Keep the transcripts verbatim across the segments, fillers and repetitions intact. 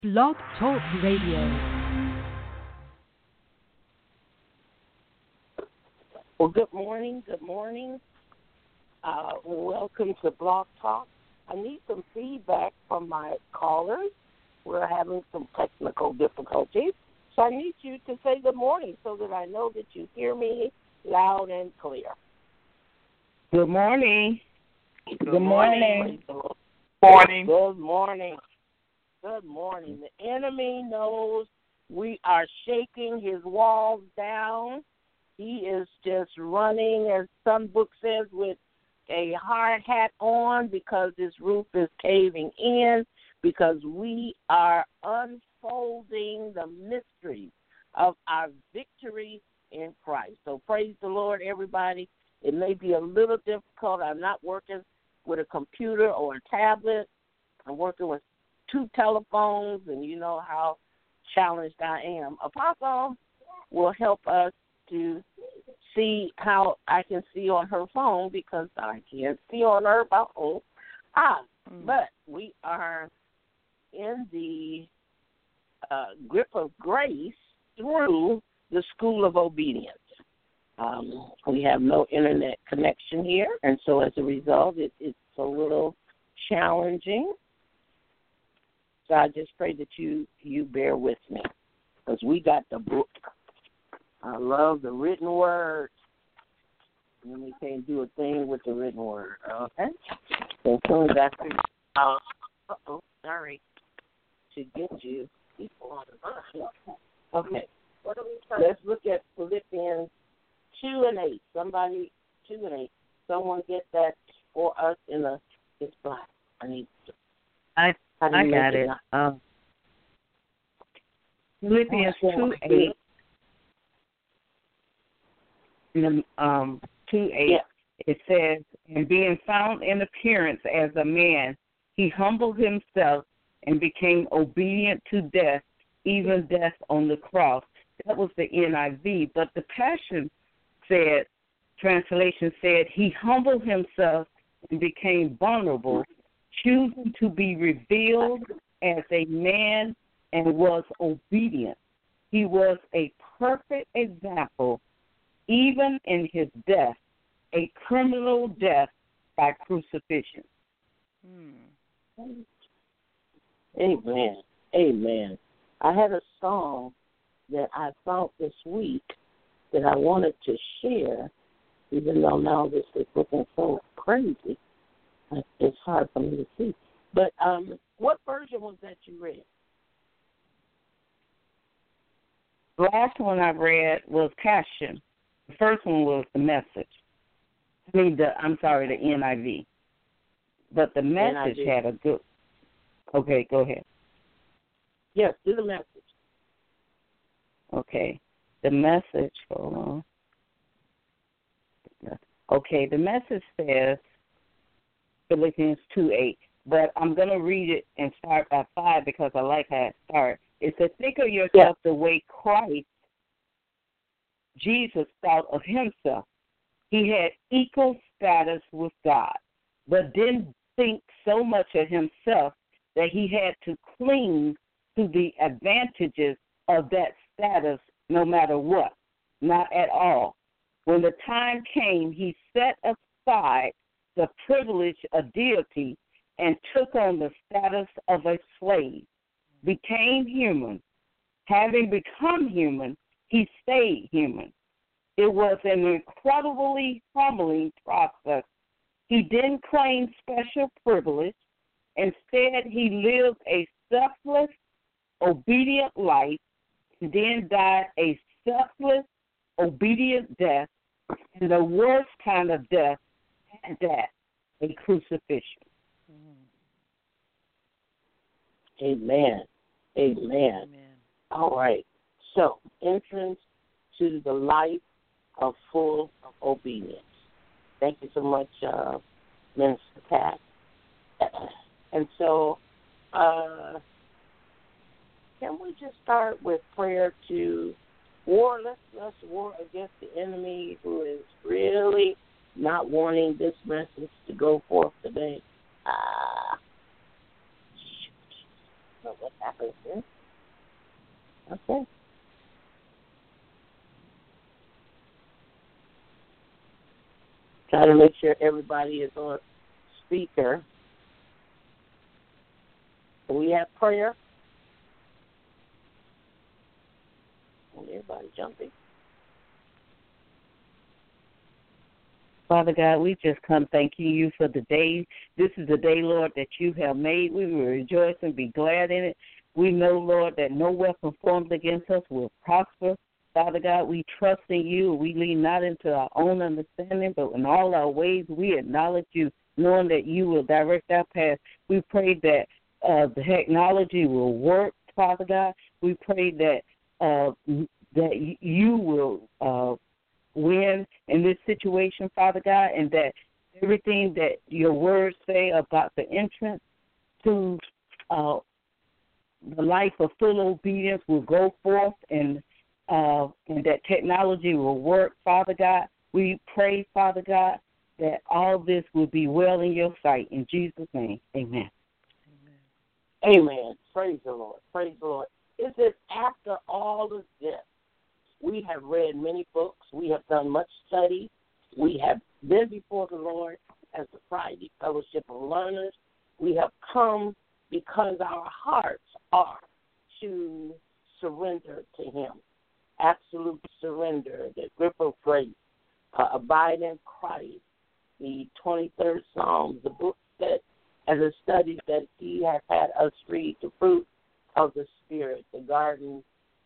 Blog Talk Radio. Well, good morning, good morning. Uh, welcome to Blog Talk. I need some feedback from my callers. We're having some technical difficulties, so I need you to say good morning so that I know that you hear me loud and clear. Good morning. Good, good morning. morning. Morning. Good morning. Good morning. The enemy knows we are shaking his walls down. He is just running, as some book says, with a hard hat on because this roof is caving in, because we are unfolding the mystery of our victory in Christ. So praise the Lord, everybody. It may be a little difficult. I'm not working with a computer or a tablet. I'm working with two telephones, and you know how challenged I am. Apostle will help us to see how I can see on her phone because I can't see on her phone. Ah, mm. But we are in the uh, grip of grace through the School of Obedience. Um, we have no internet connection here, and so as a result, it, it's a little challenging. So I just pray that you, you bear with me because we got the book. I love the written word. And we can't do a thing with the written word, okay? So soon as I figure out, uh-oh, sorry, to get you people on the bus. Okay, let's look at Philippians two and eight. Somebody, two and eight. Someone get that for us in a, it's black. I need to. I, I got it. Um, Philippians two eight. In, um, two eight, yeah. It says, and being found in appearance as a man, he humbled himself and became obedient to death, even death on the cross. That was the N I V, but the Passion said, translation said, he humbled himself and became vulnerable, choosing to be revealed as a man and was obedient. He was a perfect example, even in his death, a criminal death by crucifixion. Hmm. Amen. Amen. I had a song that I found this week that I wanted to share, even though now this is looking so crazy. It's hard for me to see. But um, what version was that you read? The last one I read was Passion. The first one was the Message. I mean, the, I'm sorry, the N I V. But the Message had a good... Okay, go ahead. Yes, do the Message. Okay. The Message, hold on. Okay, the Message says, Philippians two eight, but I'm going to read it and start by five because I like how it starts. It says, think of yourself yeah. the way Christ, Jesus, thought of himself. He had equal status with God, but didn't think so much of himself that he had to cling to the advantages of that status no matter what, not at all. When the time came, he set aside the privilege of deity and took on the status of a slave, became human. Having become human, he stayed human. It was an incredibly humbling process. He didn't claim special privilege. Instead, he lived a selfless, obedient life and then died a selfless, obedient death, and the worst kind of death at that, a crucifixion. Amen. Amen. Amen. All right. So, entrance to the life of full obedience. Thank you so much, uh, Minister Pat. And so, uh, can we just start with prayer to war? Let's, let's war against the enemy who is really not wanting this message to go forth today. Ah. know what happened here. Okay. Try to make sure everybody is on speaker. Do we have prayer? Everybody jumping. Father God, we just come thanking you for the day. This is the day, Lord, that you have made. We will rejoice and be glad in it. We know, Lord, that no weapon formed against us will prosper. Father God, we trust in you. We lean not into our own understanding, but in all our ways we acknowledge you, knowing that you will direct our path. We pray that uh, the technology will work, Father God. We pray that uh, that you will uh, win in this situation, Father God, and that everything that your words say about the entrance to uh, the life of full obedience will go forth, and uh, and that technology will work, Father God. We pray, Father God, that all this will be well in your sight. In Jesus' name, amen. Amen. Amen. Praise the Lord. Praise the Lord. It says, after all of this, we have read many books. We have done much study. We have been before the Lord as the Friday Fellowship of Learners. We have come because our hearts are to surrender to him. Absolute surrender, the grip of grace, uh, abide in Christ, the twenty-third Psalm, the book that, as a study that he has had us read, the fruit of the Spirit, the garden,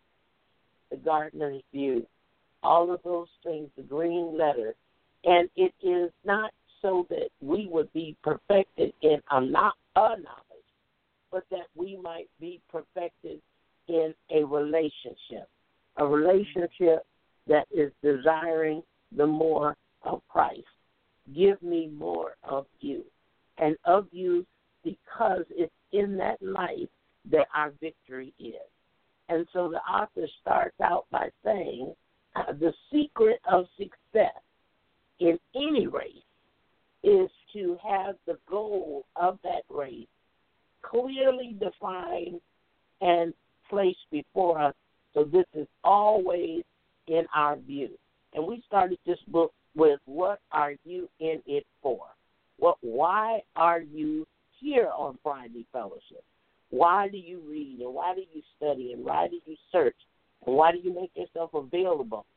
the gardener's view, all of those things, the green letter. And it is not so that we would be perfected in a not a knowledge, but that we might be perfected in a relationship, a relationship that is desiring the more of Christ. Give me more of you, and of you because it's in that life that our victory is. And so the author starts out by saying uh, the secret of success in any race is to have the goal of that race clearly defined and placed before us. So this is always in our view. And we started this book with, what are you in it for? What? Why are you here on Friday Fellowship? Why do you read, and why do you study, and why do you search, and why do you make yourself available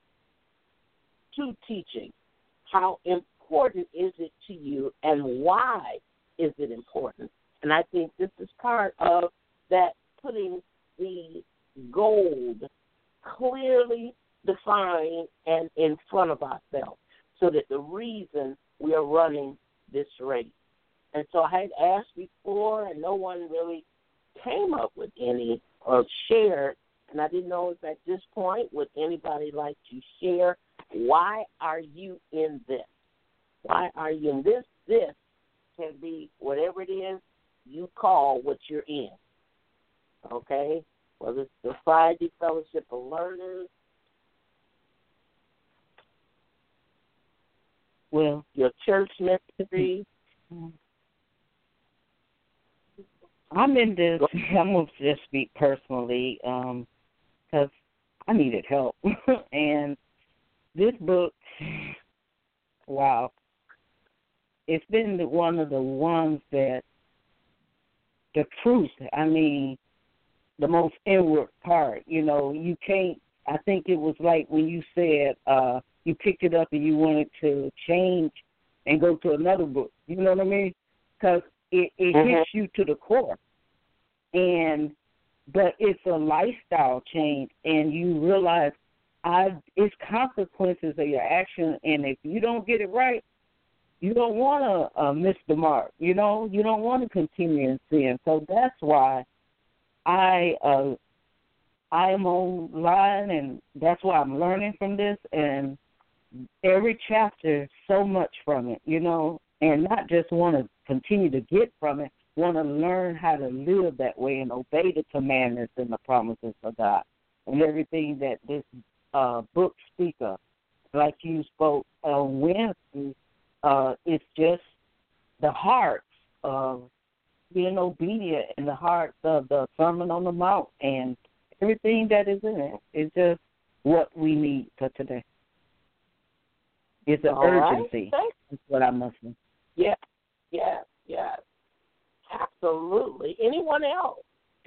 to teaching? How important is it to you, and why is it important? And I think this is part of that, putting the gold clearly defined and in front of ourselves, so that the reason we are running this race. And so I had asked before, and no one really came up with any or shared, and I didn't know if at this point would anybody like to share, why are you in this? Why are you in this? This can be whatever it is you call what you're in, okay? Whether it's the Friday Fellowship of Learners, well, your church ministry. I'm in this, I'm going to just speak personally, because um, I needed help. And this book, wow, it's been the, one of the ones that, the truth, I mean, the most inward part, you know, you can't, I think it was like when you said uh, you picked it up and you wanted to change and go to another book, you know what I mean? Because it, it mm-hmm. hits you to the core. And, but it's a lifestyle change, and you realize I, it's consequences of your action, and if you don't get it right, you don't want to uh, miss the mark, you know? You don't want to continue in sin. So that's why I uh, I am online, and that's why I'm learning from this, and every chapter, so much from it, you know, and not just want to continue to get from it, want to learn how to live that way and obey the commandments and the promises of God and everything that this uh, book speaks of. Like you spoke on Wednesday, uh, it's just the hearts of being obedient in the heart of the Sermon on the Mount and everything that is in it is just what we need for today. It's an All urgency. Right. That's what I must say. Yeah, yeah, yeah. Absolutely. Anyone else?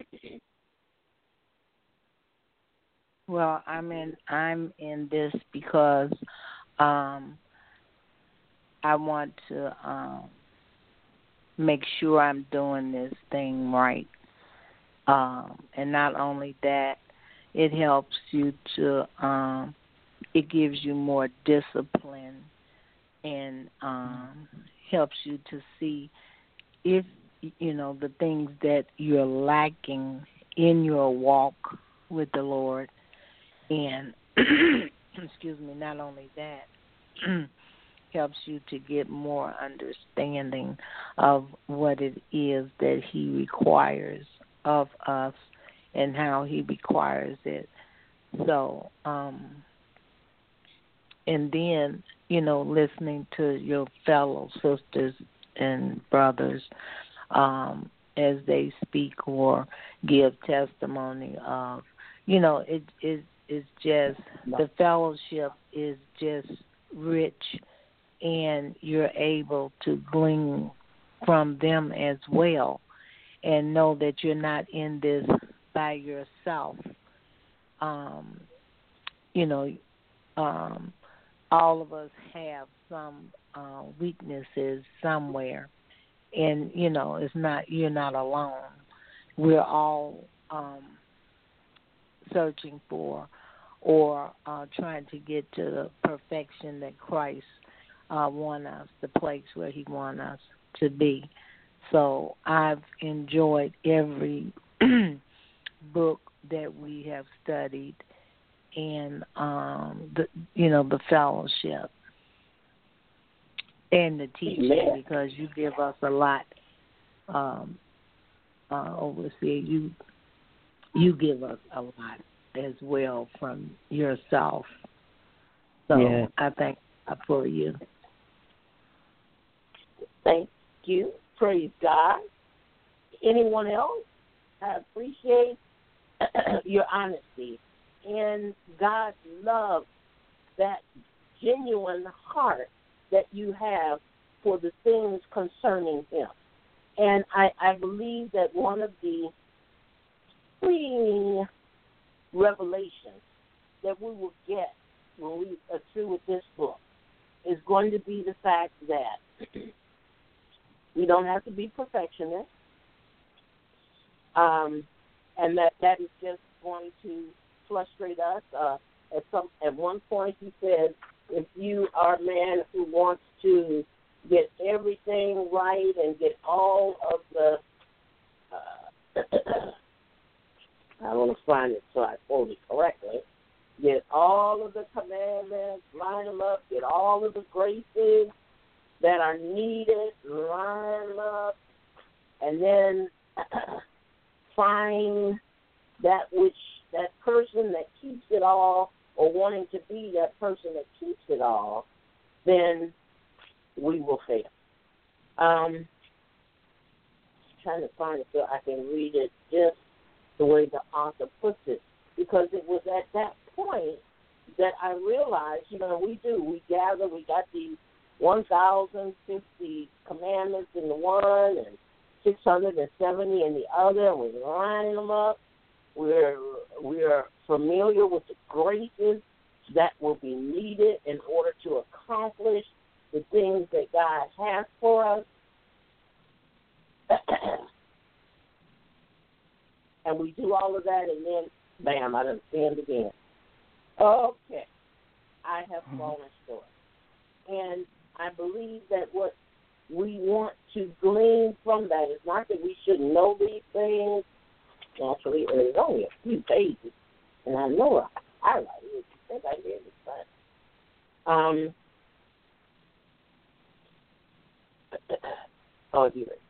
Well, I'm in. I'm in this because um, I want to um, make sure I'm doing this thing right, um, and not only that, it helps you to. Um, it gives you more discipline and um, helps you to see if you know the things that you're lacking in your walk with the Lord. And, excuse me, not only that, helps you to get more understanding of what it is that he requires of us and how he requires it. So, um, and then, you know, listening to your fellow sisters and brothers um, as they speak or give testimony of, you know, it is. Is just the fellowship is just rich, and you're able to glean from them as well, and know that you're not in this by yourself. Um, you know, um, all of us have some uh, weaknesses somewhere, and you know, it's not you're not alone. We're all um, searching for or uh, trying to get to the perfection that Christ uh, wants us, the place where he wants us to be. So I've enjoyed every book that we have studied and, um, the you know, the fellowship and the teaching Amen. because you give us a lot, um, uh, overseer. You, you give us a lot as well from yourself. So yeah. I thank God for you. Thank you. Praise God. Anyone else? I appreciate your honesty. And God loves that genuine heart that you have for the things concerning him. And I, I believe that one of the free revelation that we will get when we are through with this book is going to be the fact that we don't have to be perfectionists, um, and that that is just going to frustrate us. Uh, at some at one point, he said, if you are a man who wants to get everything right and get all of the uh, I want to find it so I quote it correctly. Get all of the commandments, line them up, get all of the graces that are needed, line them up, and then find that which, that person that keeps it all or wanting to be that person that keeps it all, then we will fail. Um, trying to find it so I can read it just the way the author puts it, because it was at that point that I realized, you know, we do, we gather, we got these one thousand fifty commandments in the one and six hundred seventy in the other, and we're lining them up. We're, we're familiar with the graces that will be needed in order to accomplish the things that God has for us. And we do all of that, and then, bam, I done sinned again. Okay, I have fallen short. And I believe that what we want to glean from that is not that we should know these things. Actually, there's only a few pages, and I know I highlighted it. I think I did this time. Um, oh, here it is.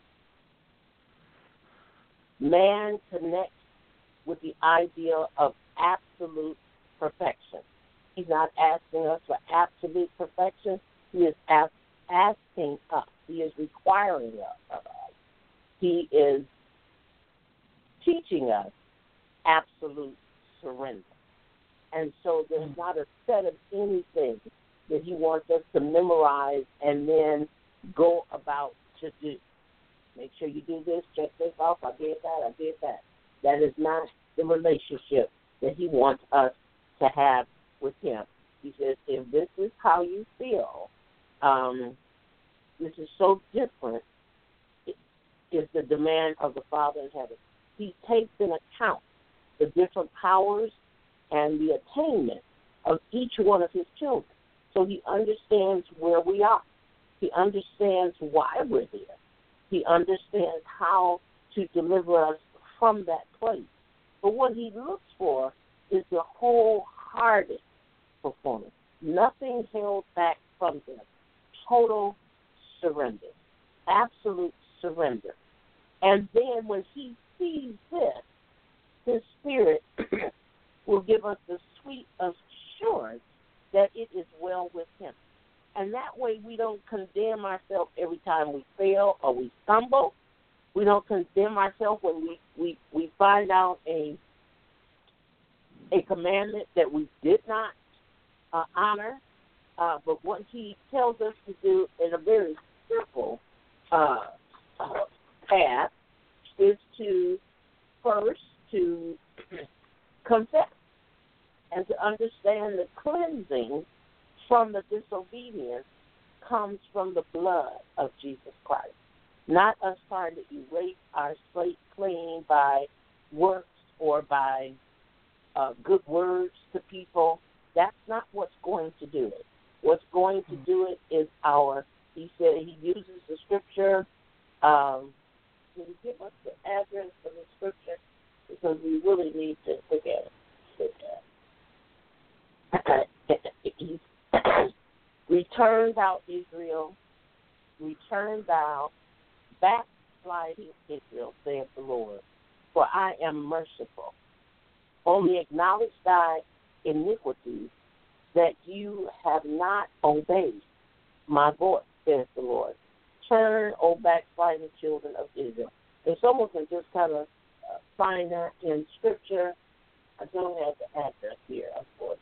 Man connects with the idea of absolute perfection. He's not asking us for absolute perfection. He is ask, asking us. He is requiring us of us he is teaching us absolute surrender. And so there's not a set of anything that he wants us to memorize and then go about to do. Make sure you do this, check this off, I did that, I did that. That is not the relationship that he wants us to have with him. He says, if this is how you feel, um, this is so different, it is the demand of the Father in heaven. He takes in account the different powers and the attainment of each one of his children. So he understands where we are. He understands why we're there. He understands how to deliver us from that place. But what he looks for is the wholehearted performance. Nothing held back from them. Total surrender. Absolute surrender. And then when he sees this, his Spirit will give us the sweet assurance that it is well with him. And that way we don't condemn ourselves every time we fail or we stumble. We don't condemn ourselves when we, we, we find out a a commandment that we did not uh, honor. Uh, but what he tells us to do in a very simple uh, uh, path is to first to confess and to understand the cleansing from the disobedience comes from the blood of Jesus Christ. Not us trying to erase our slate clean by works or by uh, good words to people. That's not what's going to do it. What's going to do it is our, he said he uses the scripture. Um, can you give us the address of the scripture? Because we really need to look at it. Look at it. He's return thou Israel, return thou backsliding Israel, saith the Lord, for I am merciful. Only acknowledge thy iniquities, that you have not obeyed my voice, saith the Lord. Turn, O backsliding children of Israel. If someone can just kind of uh, find that in Scripture, I don't have the address here, unfortunately.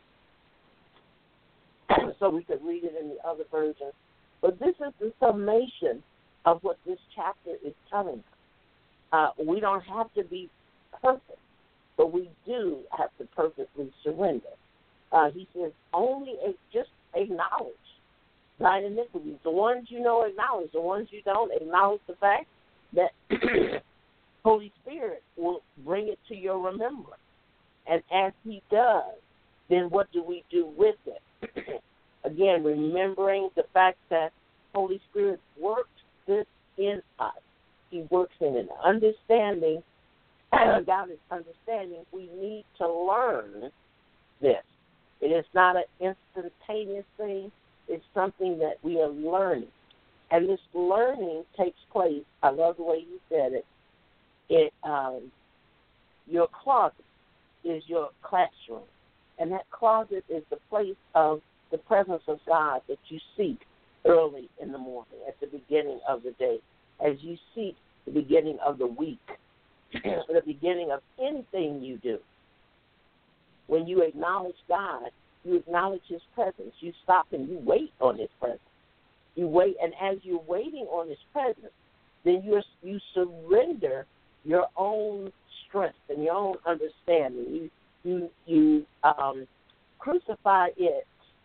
So we could read it in the other version. But this is the summation of what this chapter is telling us. Uh, we don't have to be perfect, but we do have to perfectly surrender. Uh, he says, only a, just acknowledge thine iniquities. The ones you know, acknowledge. The ones you don't, acknowledge the fact that Holy Spirit will bring it to your remembrance. And as he does, then what do we do with it? Again, remembering the fact that Holy Spirit works this in us. He works in an understanding. Without his understanding, we need to learn this. It is not an instantaneous thing. It's something that we are learning. And this learning takes place, I love the way you said it, it um, your closet is your classroom. And that closet is the place of the presence of God that you seek early in the morning, at the beginning of the day, as you seek the beginning of the week, the beginning of anything you do. When you acknowledge God, you acknowledge his presence. You stop and you wait on his presence. You wait, and as you're waiting on his presence, then you you surrender your own strength and your own understanding. You you you um, crucify it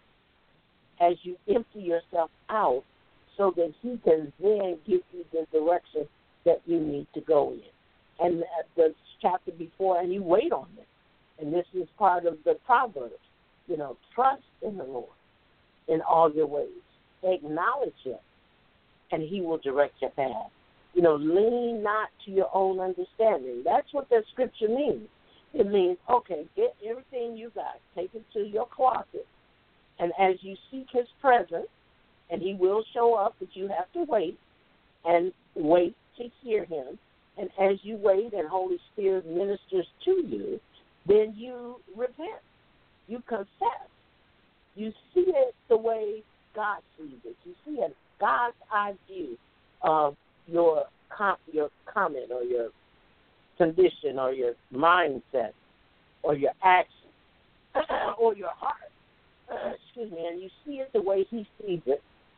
as you empty yourself out, so that he can then give you the direction that you need to go in. And the chapter before, and you wait on it. And this is part of the Proverbs. You know, trust in the Lord in all your ways. Acknowledge him, and he will direct your path. You know, lean not to your own understanding. That's what that scripture means. It means, okay, get everything you got, take it to your closet, and as you seek his presence, and he will show up, but you have to wait, and wait to hear him. And as you wait and Holy Spirit ministers to you, then you repent. You confess. You see it the way God sees it. You see it God's eye view of your com- your comment or your condition or your mindset or your action or your heart, excuse me, and you see it the way he sees it,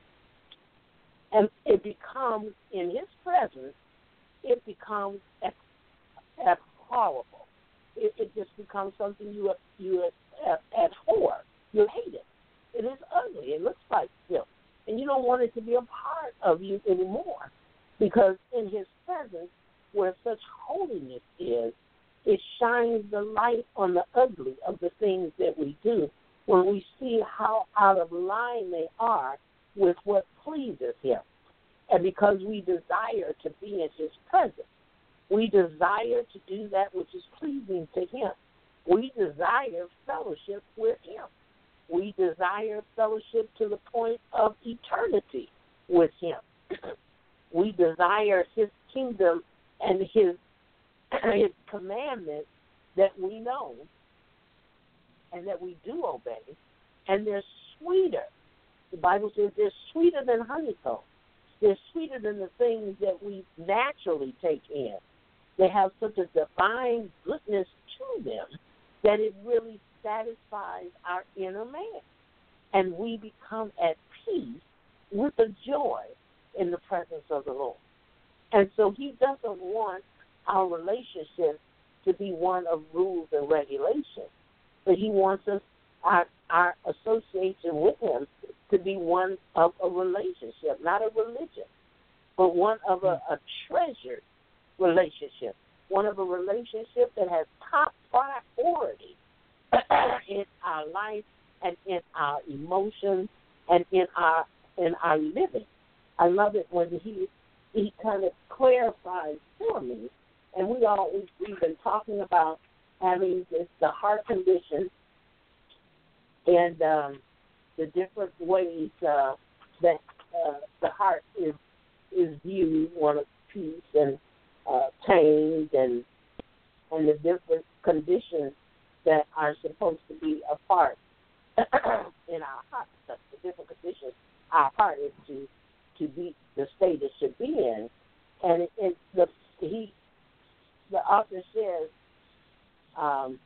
and it becomes, in his presence, it becomes abhorrible. It, it just becomes something you you abhor. You hate it. It is ugly. It looks like filth. And you don't want it to be a part of you anymore, because in his presence, where such holiness is, it shines the light on the ugly of the things that we do when we see how out of line they are with what pleases him. And because we desire to be in his presence, we desire to do that which is pleasing to him. We desire fellowship with him. We desire fellowship to the point of eternity with him. We desire his kingdom and his, his commandments that we know and that we do obey, and they're sweeter. The Bible says they're sweeter than honeycomb. They're sweeter than the things that we naturally take in. They have such a divine goodness to them that it really satisfies our inner man. And we become at peace with the joy in the presence of the Lord. And so he doesn't want our relationship to be one of rules and regulations, but he wants us, our, our association with him, to be one of a relationship, not a religion, but one of a, a treasured relationship, one of a relationship that has top priority in our life and in our emotions and in our in our living. I love it when he he kind of clarifies for me, and we all we've, we've been talking about having this the heart condition and um, the different ways uh, that uh, the heart is is viewed, one of peace and uh, tamed, and and the different conditions that are supposed to be a part in our heart. The different conditions our heart is to to be the state it should be in, and it, it, the he the author says um,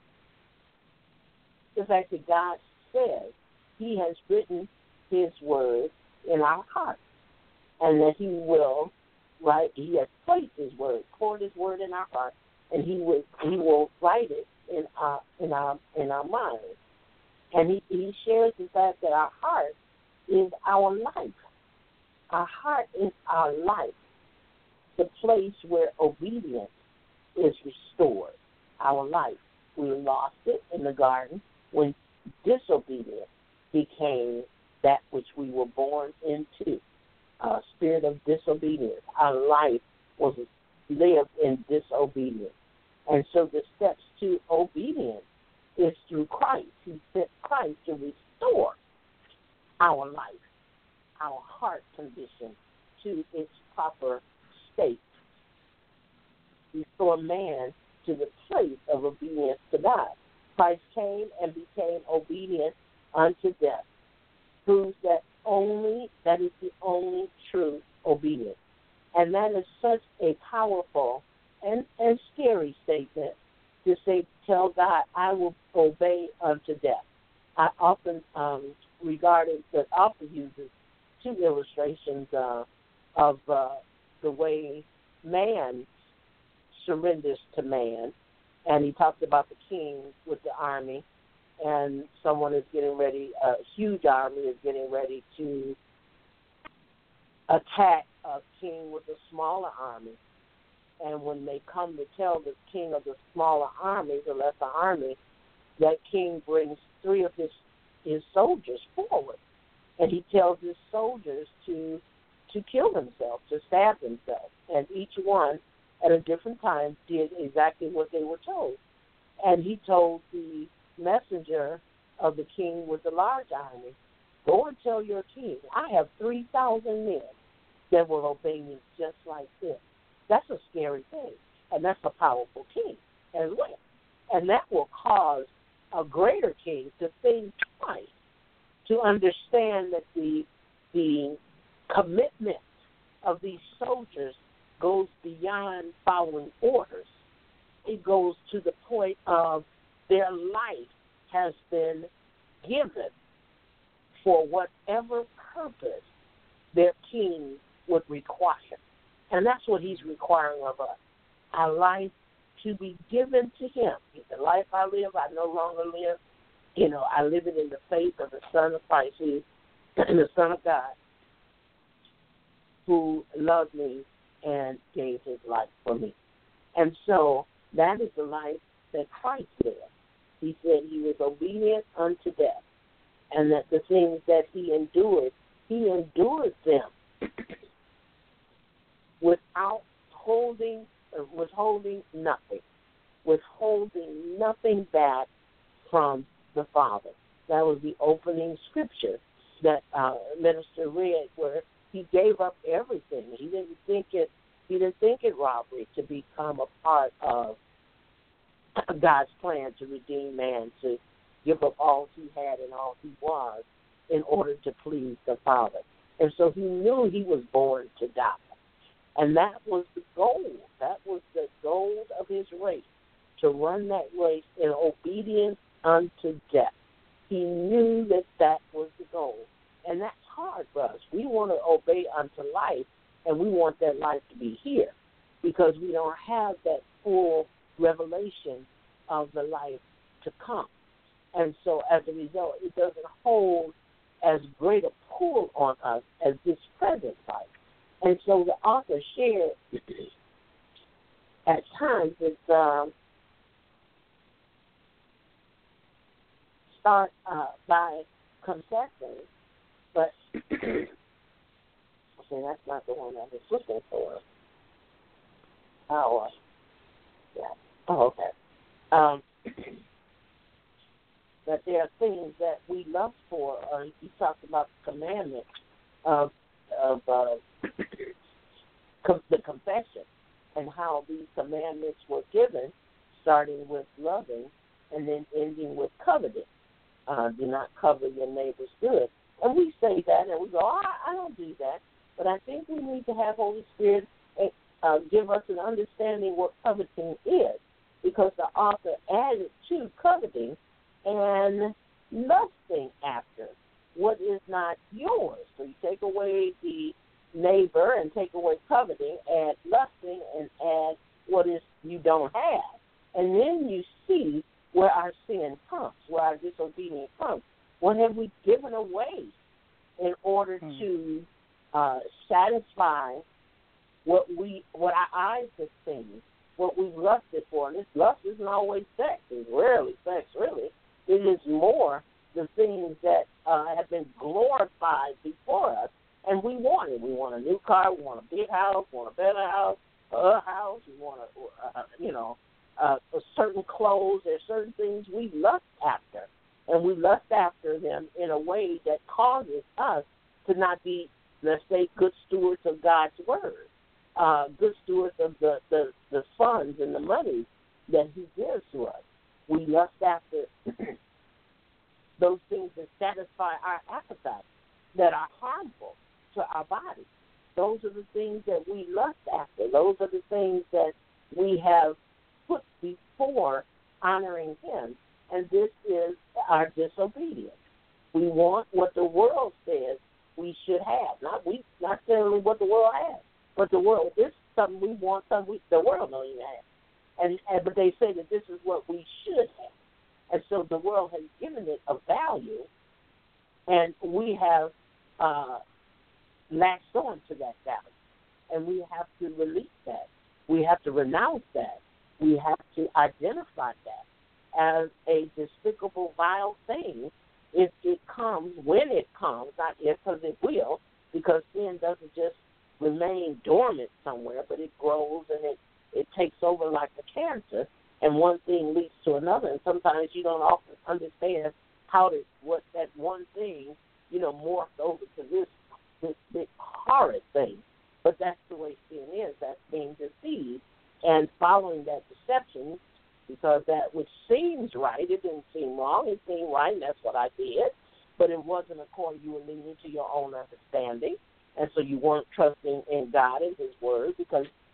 the fact that God says he has written his word in our hearts, and that he will, right? He has placed his word, poured his word in our heart, and he will he will write it in our in our in our minds. And he, he shares the fact that our heart is our life. Our heart is our life, the place where obedience is restored. Our life. We lost it in the garden when disobedience became that which we were born into, a spirit of disobedience. Our life was lived in disobedience. And so the steps to obedience is through Christ. He sent Christ to restore our life, our heart condition, to its proper state. Restore man to the place of obedience to God. Christ came and became obedient unto death. Proves that only that is the only true obedience. And that is such a powerful and, and scary statement to say, tell God, I will obey unto death. I often um, regard it, that often uses two illustrations uh, of uh, the way man surrenders to man. And he talked about the king with the army, and someone is getting ready, a huge army is getting ready to attack a king with a smaller army. And when they come to tell the king of the smaller army, the lesser army, that king brings three of his, his soldiers forward. And he tells his soldiers to to kill themselves, to stab themselves. And each one, at a different time, did exactly what they were told. And he told the messenger of the king with the large army, go and tell your king, I have three thousand men that will obey me just like this. That's a scary thing, and that's a powerful king as well. And that will cause a greater king to think twice, to understand that the the commitment of these soldiers goes beyond following orders. It goes to the point of their life has been given for whatever purpose their king would require. And that's what he's requiring of us. Our life to be given to him. The life I live, I no longer live. You know, I live it in the faith of the Son of Christ, who is the Son of God, who loved me and gave his life for me. And so that is the life that Christ lived. He said he was obedient unto death, and that the things that he endured, he endured them without holding, uh, withholding nothing, withholding nothing back from the Father. That was the opening scripture that uh, Minister read, where he gave up everything. He didn't think it. He didn't think it robbery to become a part of God's plan to redeem man, to give up all he had and all he was in order to please the Father. And so he knew he was born to die. And that was the goal. That was the goal of his race, to run that race in obedience unto death. He knew that that was the goal. And that's hard for us. We want to obey unto life, and we want that life to be here because we don't have that full revelation of the life to come. And so as a result, it doesn't hold as great a pull on us as this present life. And so the author shared at times it's um, start uh, by confessing, but okay, that's not the one I was looking for. Oh, uh, yeah. Oh, okay. Um, that there are things that we love for. Uh, he talked about the commandment of of uh, com- the confession and how these commandments were given, starting with loving and then ending with coveting. Uh, do not covet your neighbor's good. And we say that and we go, oh, I, I don't do that. But I think we need to have Holy Spirit uh, give us an understanding what coveting is, because the author added to coveting and lusting after what is not yours. So you take away the neighbor and take away coveting, add lusting, and add what is you don't have. And then you see where our sin comes, where our disobedience comes. What have we given away in order hmm. to uh, satisfy what we, what our eyes have seen, what we've lusted for? And this lust isn't always sex. It's rarely sex, really. It is more the things that uh, have been glorified before us, and we want it. We want a new car. We want a big house. We want a better house, a house. We want, a, uh, you know, uh, certain clothes. There's certain things we lust after, and we lust after them in a way that causes us to not be, let's say, good stewards of God's word, uh, good stewards of the, the, the funds and the money that he gives to us. We lust after those things that satisfy our appetite, that are harmful to our body. Those are the things that we lust after. Those are the things that we have put before honoring him, and this is our disobedience. We want what the world says we should have, not we, not necessarily what the world has, but the world. This is something we want, something we, the world don't even have. And, and but they say that this is what we should have. And so the world has given it a value, and we have uh, latched on to that value. And we have to release that. We have to renounce that. We have to identify that as a despicable, vile thing if it comes, when it comes, not if, because it will, because sin doesn't just remain dormant somewhere, but it grows and it It takes over like a cancer, and one thing leads to another. And sometimes you don't often understand how to, what that one thing, you know, morphed over to this this big horrid thing. But that's the way sin is. That's being deceived and following that deception, because that which seems right, it didn't seem wrong. It seemed right, and that's what I did. But it wasn't according, you were leaning to your own understanding, and so you weren't trusting in God and his word, because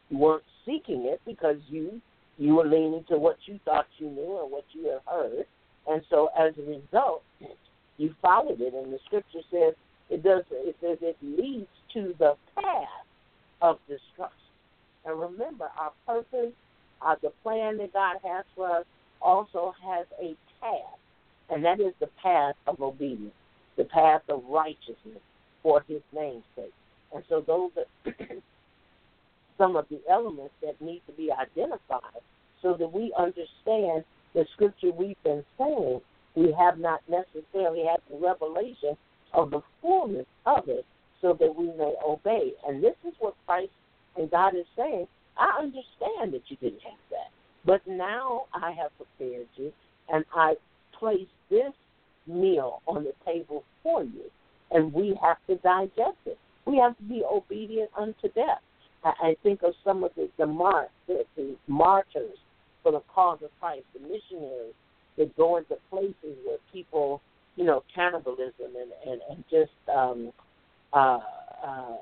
weren't seeking it because you you were leaning to what you thought you knew and what you had heard. And so as a result, you followed it. And the scripture says it does it says it leads to the path of destruction. And remember, our purpose, uh, the plan that God has for us also has a path. And that is the path of obedience, the path of righteousness for his name's sake. And so those are some of the elements that need to be identified so that we understand the scripture we've been saying. We have not necessarily had the revelation of the fullness of it so that we may obey. And this is what Christ and God is saying. I understand that you didn't have that, but now I have prepared you, and I place this meal on the table for you, and we have to digest it. We have to be obedient unto death. I, I think of some of the, the, mar- the, the martyrs for the cause of Christ, the missionaries that go into places where people, you know, cannibalism and, and, and just um, uh, uh,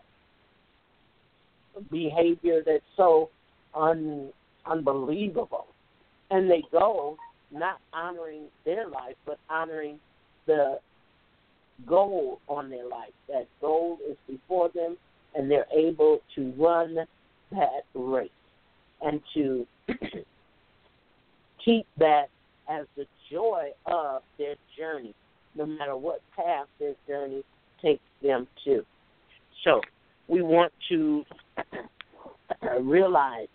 behavior that's so un, unbelievable. And they go not honoring their life, but honoring the goal on their life. That goal is before them, and they're able to run that race and to keep that as the joy of their journey, no matter what path their journey takes them to. So we want to realize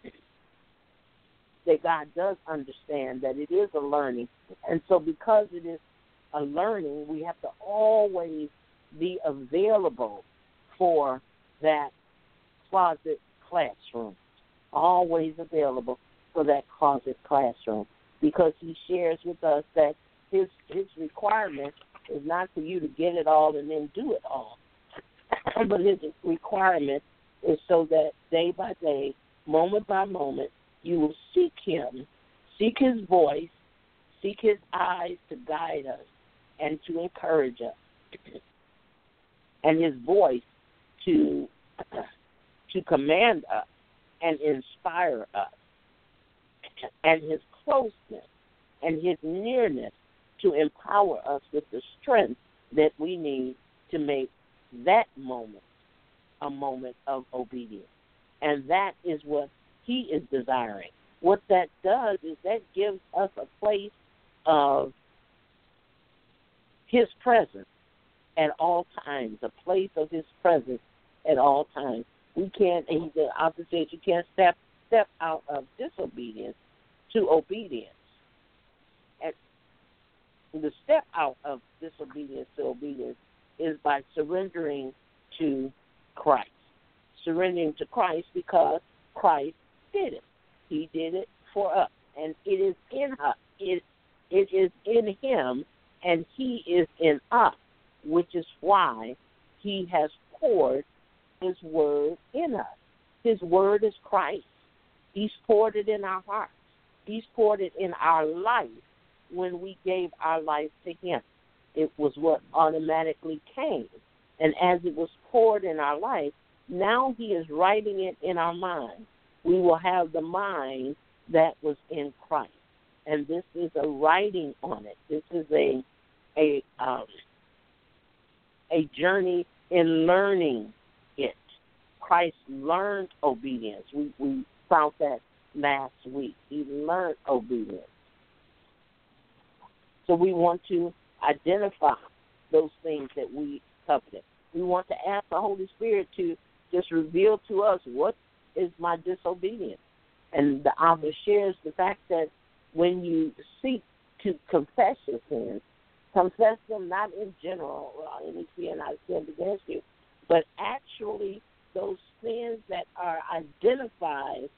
that God does understand that it is a learning. And so because it is a learning, we have to always be available for that closet classroom, always available for that closet classroom, because he shares with us that his his requirement is not for you to get it all and then do it all, but his requirement is so that day by day, moment by moment, you will seek him, seek his voice, seek his eyes to guide us and to encourage us, and his voice to to command us and inspire us, and his closeness and his nearness to empower us with the strength that we need to make that moment a moment of obedience. And that is what he is desiring. What that does is that gives us a place of his presence at all times, a place of his presence at all times. We can't, and the author says you can't step step out of disobedience to obedience. And the step out of disobedience to obedience is by surrendering to Christ. Surrendering to Christ because Christ did it. He did it for us. And it is in us. It, it is in him, and he is in us, which is why he has poured his word in us. His word is Christ. He's poured it in our hearts. He's poured it in our life when we gave our life to him. It was what automatically came. And as it was poured in our life, now he is writing it in our mind. We will have the mind that was in Christ. And this is a writing on it. This is a a um, a journey in learning it. Christ learned obedience. We we found that last week. He learned obedience. So we want to identify those things that we coveted. We want to ask the Holy Spirit to just reveal to us what is my disobedience. And the author shares the fact that when you seek to confess your sins, confess them not in general, well, any sin I sinned against you, but actually those sins that are identified,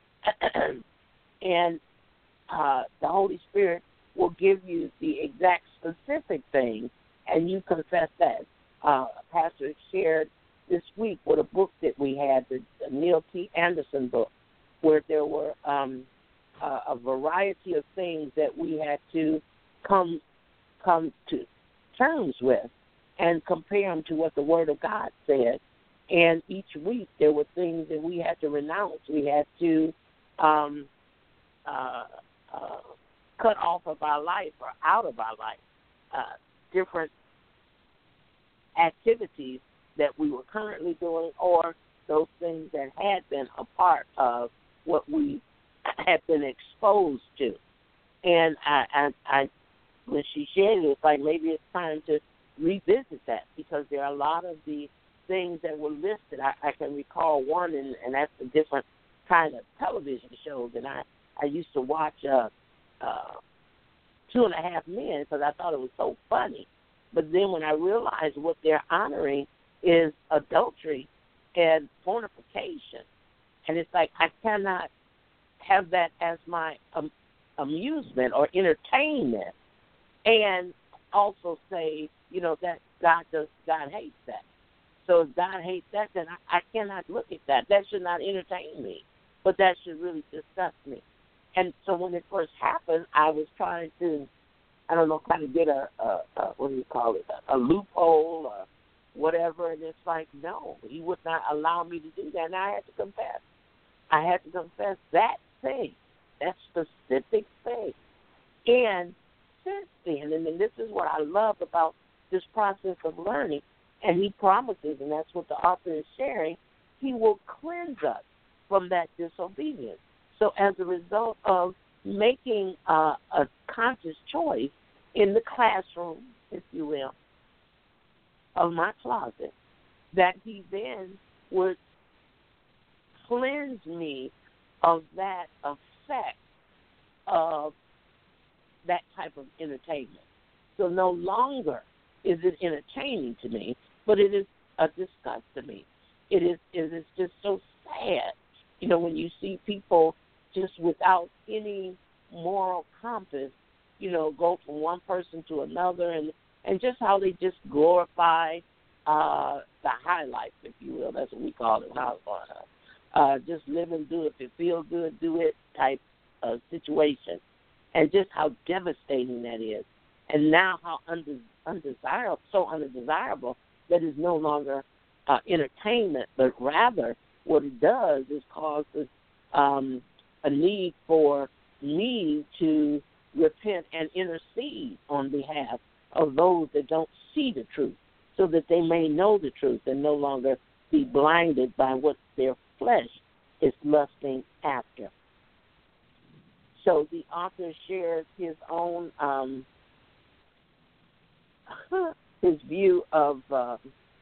and uh, the Holy Spirit will give you the exact specific thing, and you confess that. Uh, Pastor shared this week with a book that we had, the, the Neil T. Anderson book, where there were um, uh, a variety of things that we had to come come to terms with and compare them to what the Word of God said, And each week there were things that we had to renounce. We had to um, uh, uh, cut off of our life or out of our life uh, different activities that we were currently doing, or those things that had been a part of what we had been exposed to. And I, I, I when she shared it, it's like maybe it's time to revisit that, because there are a lot of the things that were listed. I, I can recall one, and, and that's a different kind of television show that I, I used to watch, uh, uh, Two and a Half Men, because I thought it was so funny. But then when I realized what they're honoring is adultery and fornication, and it's like I cannot have that as my um, amusement or entertainment, and also say, you know, that God does, God hates that. So if God hates that, then I, I cannot look at that. That should not entertain me, but that should really disgust me. And so when it first happened, I was trying to, I don't know, kind of get a, a, a what do you call it, a, a loophole or whatever. And it's like, no, he would not allow me to do that. And I had to confess. I had to confess that thing, that specific thing. And since then, and then this is what I love about this process of learning, and he promises, and that's what the author is sharing, he will cleanse us from that disobedience. So as a result of making uh, a conscious choice in the classroom, if you will, of my closet, that he then would cleanse me of that effect of that type of entertainment. So no longer is it entertaining to me, but it is a disgust to me. It is it is just so sad, you know, when you see people just without any moral compass, you know, go from one person to another, and, and just how they just glorify uh, the high life, if you will. That's what we call it. How, uh, just live and do it. If it feels good, do it type of situation. And just how devastating that is. And now how unde- undesirable, so undesirable that is no longer uh, entertainment, but rather what it does is causes um, a need for me to repent and intercede on behalf of those that don't see the truth, so that they may know the truth and no longer be blinded by what their flesh is lusting after. So the author shares his own um, his view of uh,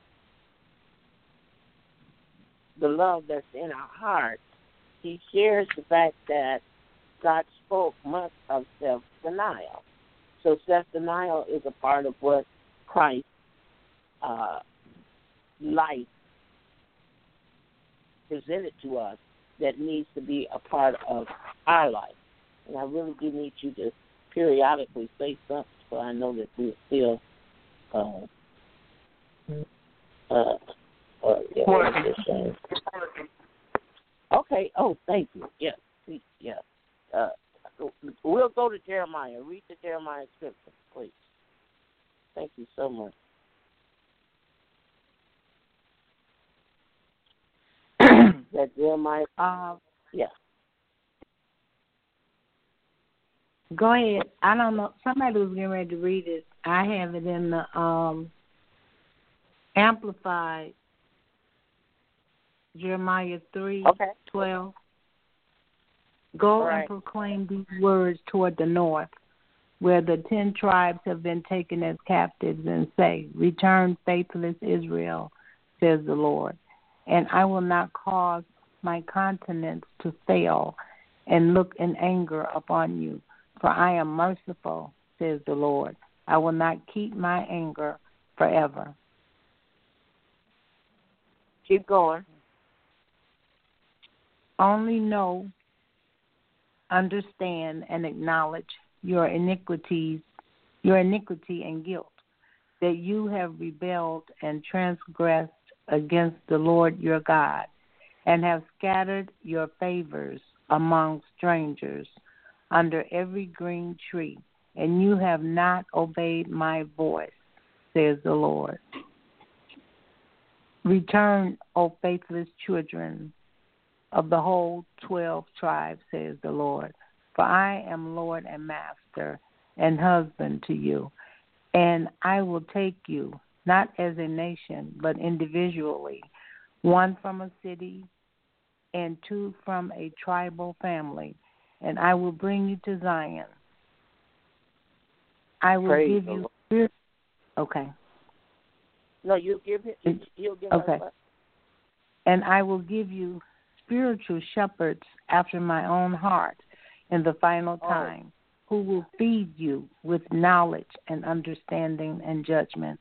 the love that's in our hearts. He shares the fact that God spoke much of self-denial. So self-denial is a part of what Christ's uh, life presented to us that needs to be a part of our life. And I really do need you to periodically say something so I know that we're still uh, uh, uh, yeah, okay. Oh, thank you. Yes. Yes. Uh, we'll go to Jeremiah. Read the Jeremiah scripture, please. Thank you so much. That Jeremiah. Uh, yeah. Go ahead. I don't know. Somebody was getting ready to read it. I have it in the um, Amplified, Jeremiah three okay. twelve. Go right. and proclaim these words toward the north, where the ten tribes have been taken as captives, and say, Return, faithless Israel, says the Lord, and I will not cause my countenance to fail and look in anger upon you. For I am merciful, says the Lord. I will not keep my anger forever. Keep going. Only know, understand, and acknowledge your iniquities, your iniquity and guilt, that you have rebelled and transgressed against the Lord your God, and have scattered your favors among strangers under every green tree, and you have not obeyed my voice, says the Lord. Return, O faithless children of the whole twelve tribes, says the Lord. For I am Lord and Master and husband to you, and I will take you, not as a nation, but individually, one from a city and two from a tribal family, and I will bring you to Zion. I will Praise give you... Okay. No, you'll give him. You'll give okay. us. And I will give you spiritual shepherds after my own heart in the final time, oh. who will feed you with knowledge and understanding and judgment.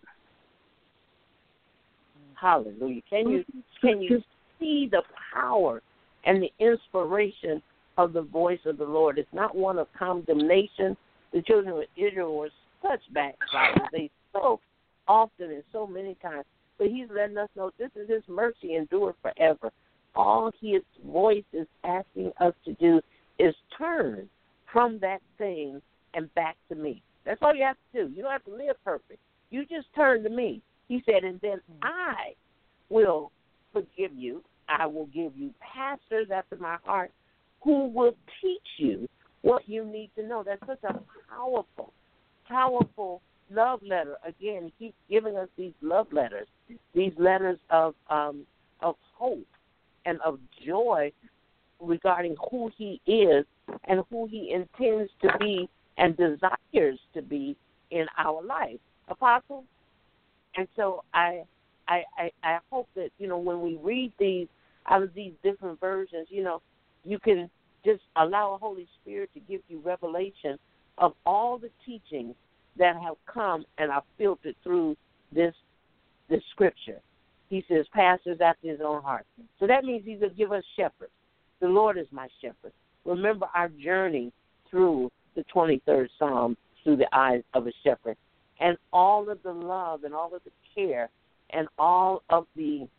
Hallelujah. Can you can you see the power and the inspiration of the voice of the Lord? It's not one of condemnation. The children of Israel were such backsliders. They so often and so many times. But he's letting us know this is his mercy endured forever. All his voice is asking us to do is turn from that thing and back to me. That's all you have to do. You don't have to live perfect. You just turn to me. He said, and then I will forgive you. I will give you pastors after my heart who will teach you what you need to know. That's such a powerful, powerful love letter. Again, he keeps giving us these love letters, these letters of um, of hope and of joy regarding who he is and who he intends to be and desires to be in our life. Apostle? And so I, I, I, I hope that, you know, when we read these out of these different versions, you know, you can just allow the Holy Spirit to give you revelation of all the teachings that have come and are filtered through this this scripture. He says, pastors after his own heart. So that means he's going to give us shepherds. The Lord is my shepherd. Remember our journey through the twenty-third Psalm through the eyes of a shepherd. And all of the love and all of the care and all of the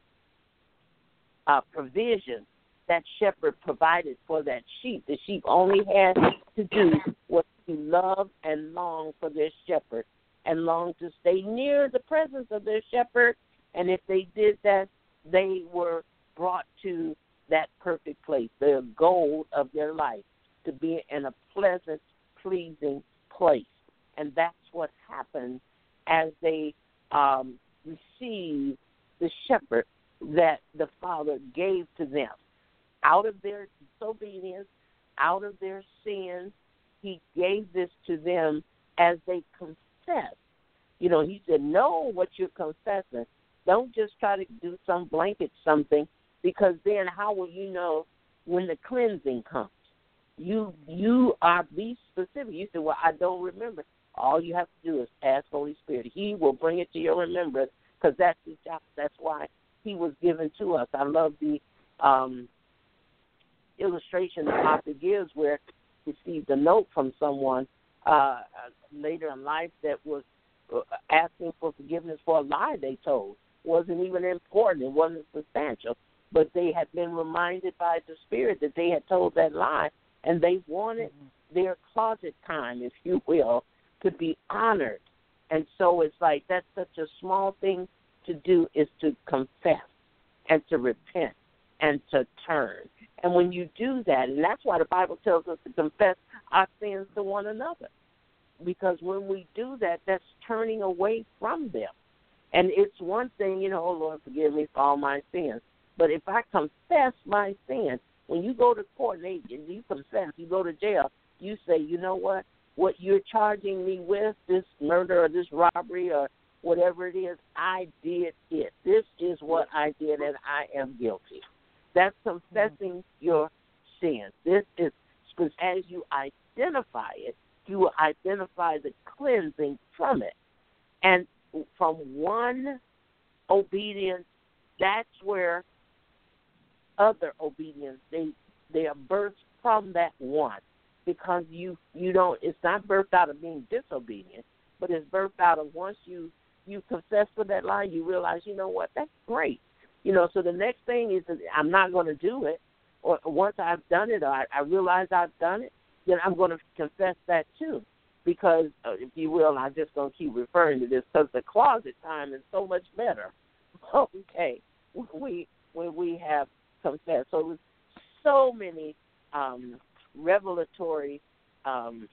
uh, provision that shepherd provided for that sheep. The sheep only had to do what to love and long for their shepherd and long to stay near the presence of their shepherd. And if they did that, they were brought to that perfect place, the goal of their life, to be in a pleasant, pleasing place. And that's what happened as they um, received the shepherd that the Father gave to them. Out of their disobedience, out of their sins, he gave this to them as they confessed. You know, he said, know what you're confessing. Don't just try to do some blanket something, because then how will you know when the cleansing comes? You you are, be specific. You say, well, I don't remember. All you have to do is ask Holy Spirit. He will bring it to your remembrance, because that's his job. That's why he was given to us. I love the um, illustration that Martha gives where he received a note from someone uh, later in life that was asking for forgiveness for a lie they told. It wasn't even important. It wasn't substantial. But they had been reminded by the Spirit that they had told that lie, and they wanted mm-hmm. their closet time, if you will, to be honored. And so it's like that's such a small thing to do, is to confess and to repent and to turn. And when you do that, and that's why the Bible tells us to confess our sins to one another, because when we do that, that's turning away from them. And it's one thing, you know, oh, Lord, forgive me for all my sins. But if I confess my sins, when you go to court and you confess, you go to jail, you say, you know what, what you're charging me with, this murder or this robbery or whatever it is, I did it. This is what I did, and I am guilty. That's confessing mm-hmm. your sins. This is, because as you identify it, you will identify the cleansing from it. And from one obedience, that's where other obedience, they they are birthed from that one, because you you don't, it's not birthed out of being disobedient, but it's birthed out of once you you confess for that lie, you realize, you know what, that's great. You know, so the next thing is that I'm not going to do it, or once I've done it, or I, I realize I've done it, then I'm going to confess that too. Because, uh, if you will, I'm just going to keep referring to this, because the closet time is so much better. Okay. when we when we have confessed. So there's so many um, revelatory um,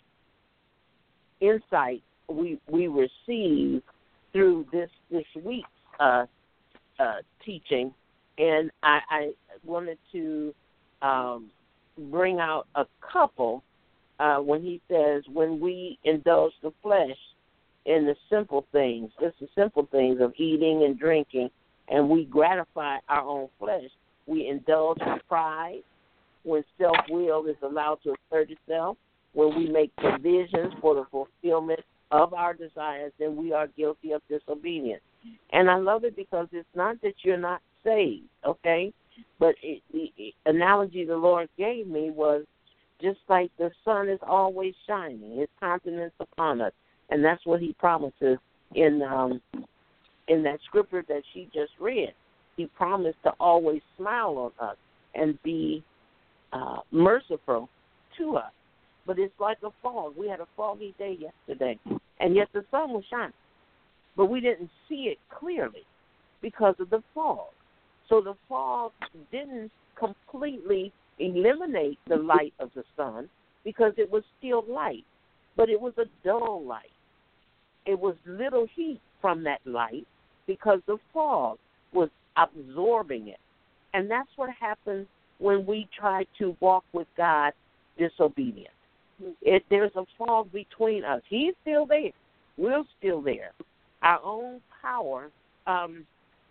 insights we we receive through this this week's uh, uh, teaching, and I, I wanted to um, bring out a couple uh, when he says when we indulge the flesh in the simple things, just the simple things of eating and drinking, and we gratify our own flesh. We indulge our pride when self-will is allowed to assert itself. When we make provisions for the fulfillment of our desires, then we are guilty of disobedience. And I love it because it's not that you're not saved, okay? But it, the analogy the Lord gave me was just like the sun is always shining, His countenance upon us. And that's what He promises in um, in that scripture that she just read. He promised to always smile on us and be uh, merciful to us. But it's like a fog. We had a foggy day yesterday, and yet the sun was shining. But we didn't see it clearly because of the fog. So the fog didn't completely eliminate the light of the sun because it was still light, but it was a dull light. It was little heat from that light because the fog was absorbing it. And that's what happens when we try to walk with God disobedient. It, there's a fog between us. He's still there. We're still there. Our own power. Um,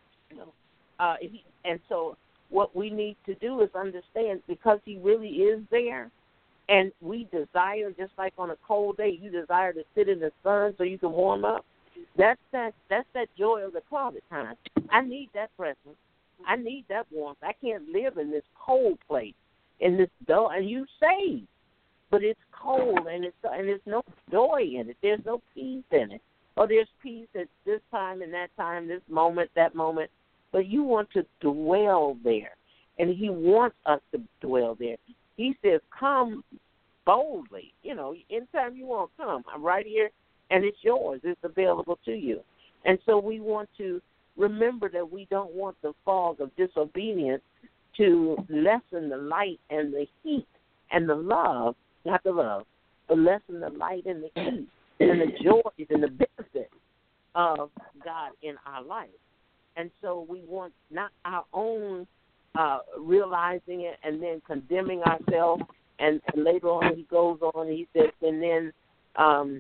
uh, he, and so what we need to do is understand, because He really is there, and we desire, just like on a cold day, you desire to sit in the sun so you can warm up. That's that. That's that joy of the closet time. I need that presence. I need that warmth. I can't live in this cold place, in this dull. And you saved, but it's cold, and it's and there's no joy in it. There's no peace in it. Or there's peace at this time and that time, this moment, that moment. But you want to dwell there, and He wants us to dwell there. He says, "Come boldly." You know, anytime you want, come. I'm right here, and it's yours. It's available to you. And so we want to remember that we don't want the fog of disobedience to lessen the light and the heat and the love, not the love, but lessen the light and the heat and the joys and the benefits of God in our life. And so we want not our own uh, realizing it and then condemning ourselves. And, and later on he goes on and he says, and then um,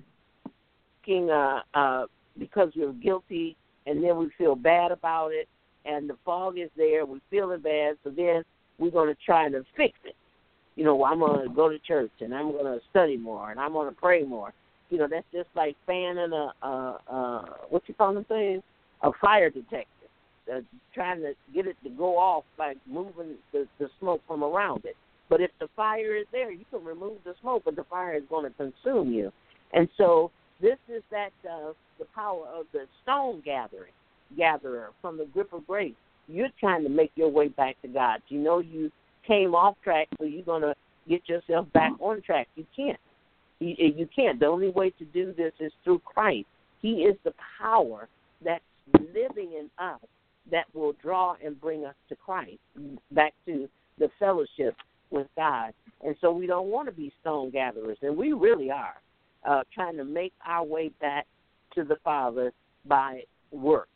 King, uh, uh, because we're guilty, and then we feel bad about it, and the fog is there, we're feeling bad, so then we're going to try to fix it. You know, I'm going to go to church, and I'm going to study more, and I'm going to pray more. You know, that's just like fanning a, a, a what you call them things? A fire detector, uh, trying to get it to go off by moving the, the smoke from around it. But if the fire is there, you can remove the smoke, but the fire is going to consume you. And so this is that uh, the power of the stone gathering, gatherer from the grip of grace. You're trying to make your way back to God. You know you came off track, so you're going to get yourself back on track. You can't. You, you can't. The only way to do this is through Christ. He is the power that's living in us that will draw and bring us to Christ, back to the fellowship with God. And so we don't want to be stone gatherers, and we really are, uh, trying to make our way back to the Father by works,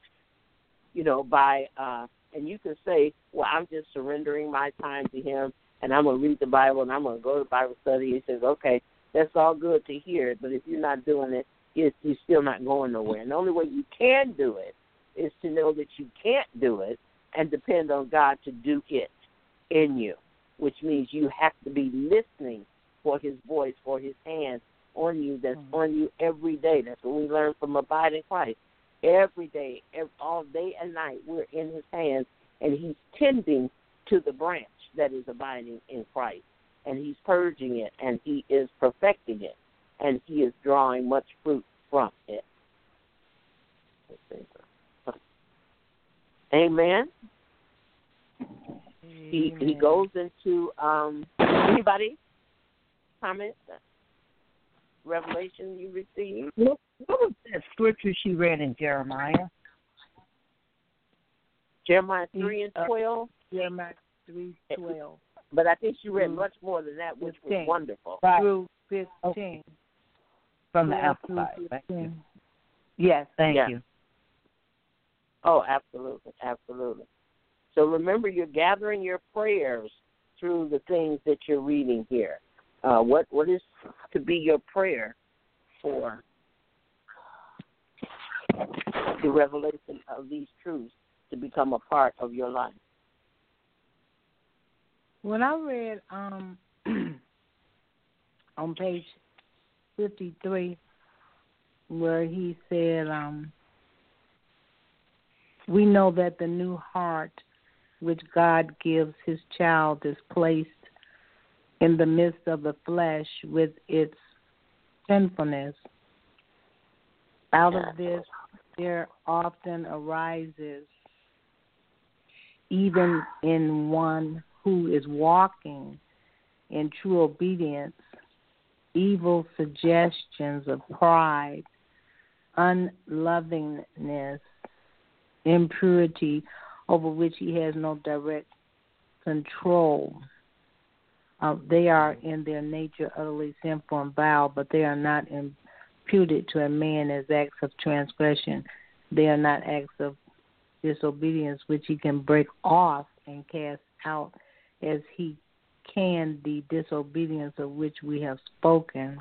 you know, by, uh, and you can say, well, I'm just surrendering my time to Him, and I'm going to read the Bible, and I'm going to go to Bible study. He says, okay, that's all good to hear, but if you're not doing it, you're still not going nowhere. And the only way you can do it is to know that you can't do it and depend on God to do it in you, which means you have to be listening for His voice, for His hand on you, that's mm-hmm. on you every day. That's what we learn from abiding Christ. Every day, every, all day and night, we're in His hands, and He's tending to the branch that is abiding in Christ, and He's purging it, and He is perfecting it, and He is drawing much fruit from it. Amen. Amen. He he goes into um, anybody comment? Revelation you received? What, what was that scripture she read in Jeremiah? Jeremiah three and twelve. Uh, Jeremiah three twelve. But I think she read much more than that, which was wonderful. Right. Through fifteen. From the Amplified. Thank you. Yes. Thank yes. you. Oh, absolutely, absolutely. So remember, you're gathering your prayers through the things that you're reading here. Uh, what what is to be your prayer for the revelation of these truths to become a part of your life? When I read um, on page fifty-three, where he said, um, we know that the new heart which God gives his child is placed in the midst of the flesh with its sinfulness. Out of this there often arises, even in one who is walking in true obedience, evil suggestions of pride, unlovingness, impurity over which he has no direct control. Uh, they are in their nature utterly sinful and vile, but they are not imputed to a man as acts of transgression. They are not acts of disobedience which he can break off and cast out as he can the disobedience of which we have spoken.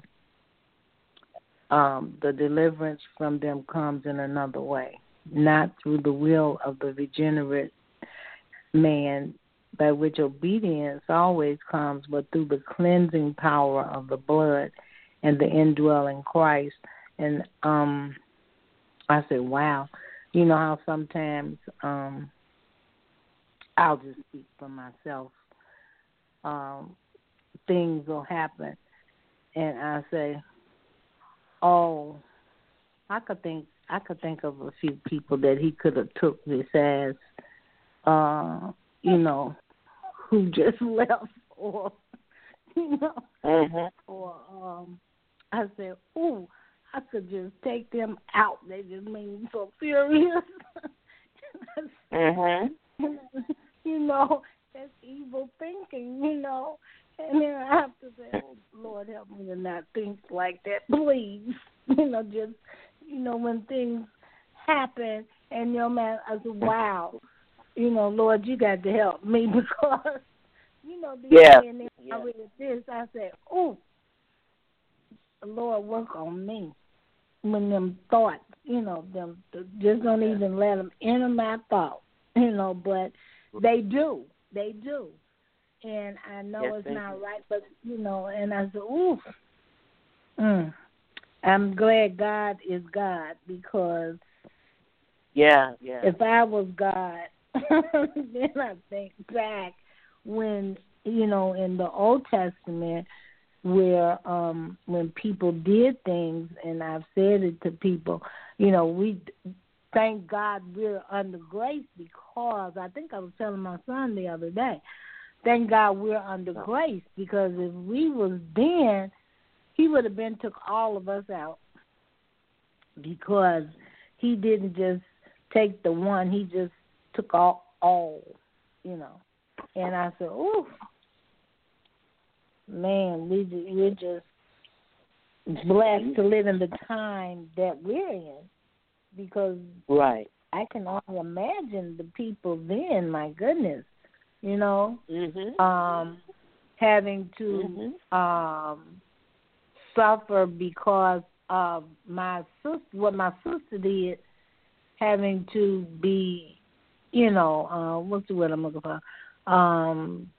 Um, the deliverance from them comes in another way, not through the will of the regenerate man, by which obedience always comes, but through the cleansing power of the blood and the indwelling Christ. And um, I said, wow. You know how sometimes, um, I'll just speak for myself, um, things will happen, and I say, oh, I could think I could think of a few people that he could have took this as, uh, you know, who just left, or you know, mm-hmm. or um, I said, ooh, I could just take them out. They just made me so furious. mm-hmm. You know, that's evil thinking. You know, and then I have to say, oh, Lord, help me to not think like that, please. You know, just, you know, when things happen and your man, I said, wow, you know, Lord, you got to help me because, you know, the yeah. and then yeah. I read this, I said, oh, Lord, work on me. When them thoughts, you know, them just don't even let them enter my thoughts, you know, but they do. They do. And I know yes, it's not you. right, but, you know, and I said, ooh, mm, I'm glad God is God because yeah, yeah. if I was God, then I think back when, you know, in the Old Testament where um, when people did things, and I've said it to people, you know, we thank God we're under grace because I think I was telling my son the other day, thank God we're under grace because if we was then, he would have been took all of us out because he didn't just take the one, he just took all, all you know. And I said, ooh, man, we, we're just blessed to live in the time that we're in because right. I can only imagine the people then, my goodness, you know, mm-hmm. um, having to mm-hmm. um, suffer because of my sister, what my sister did, having to be, you know, uh, what's the word I'm looking for? Um,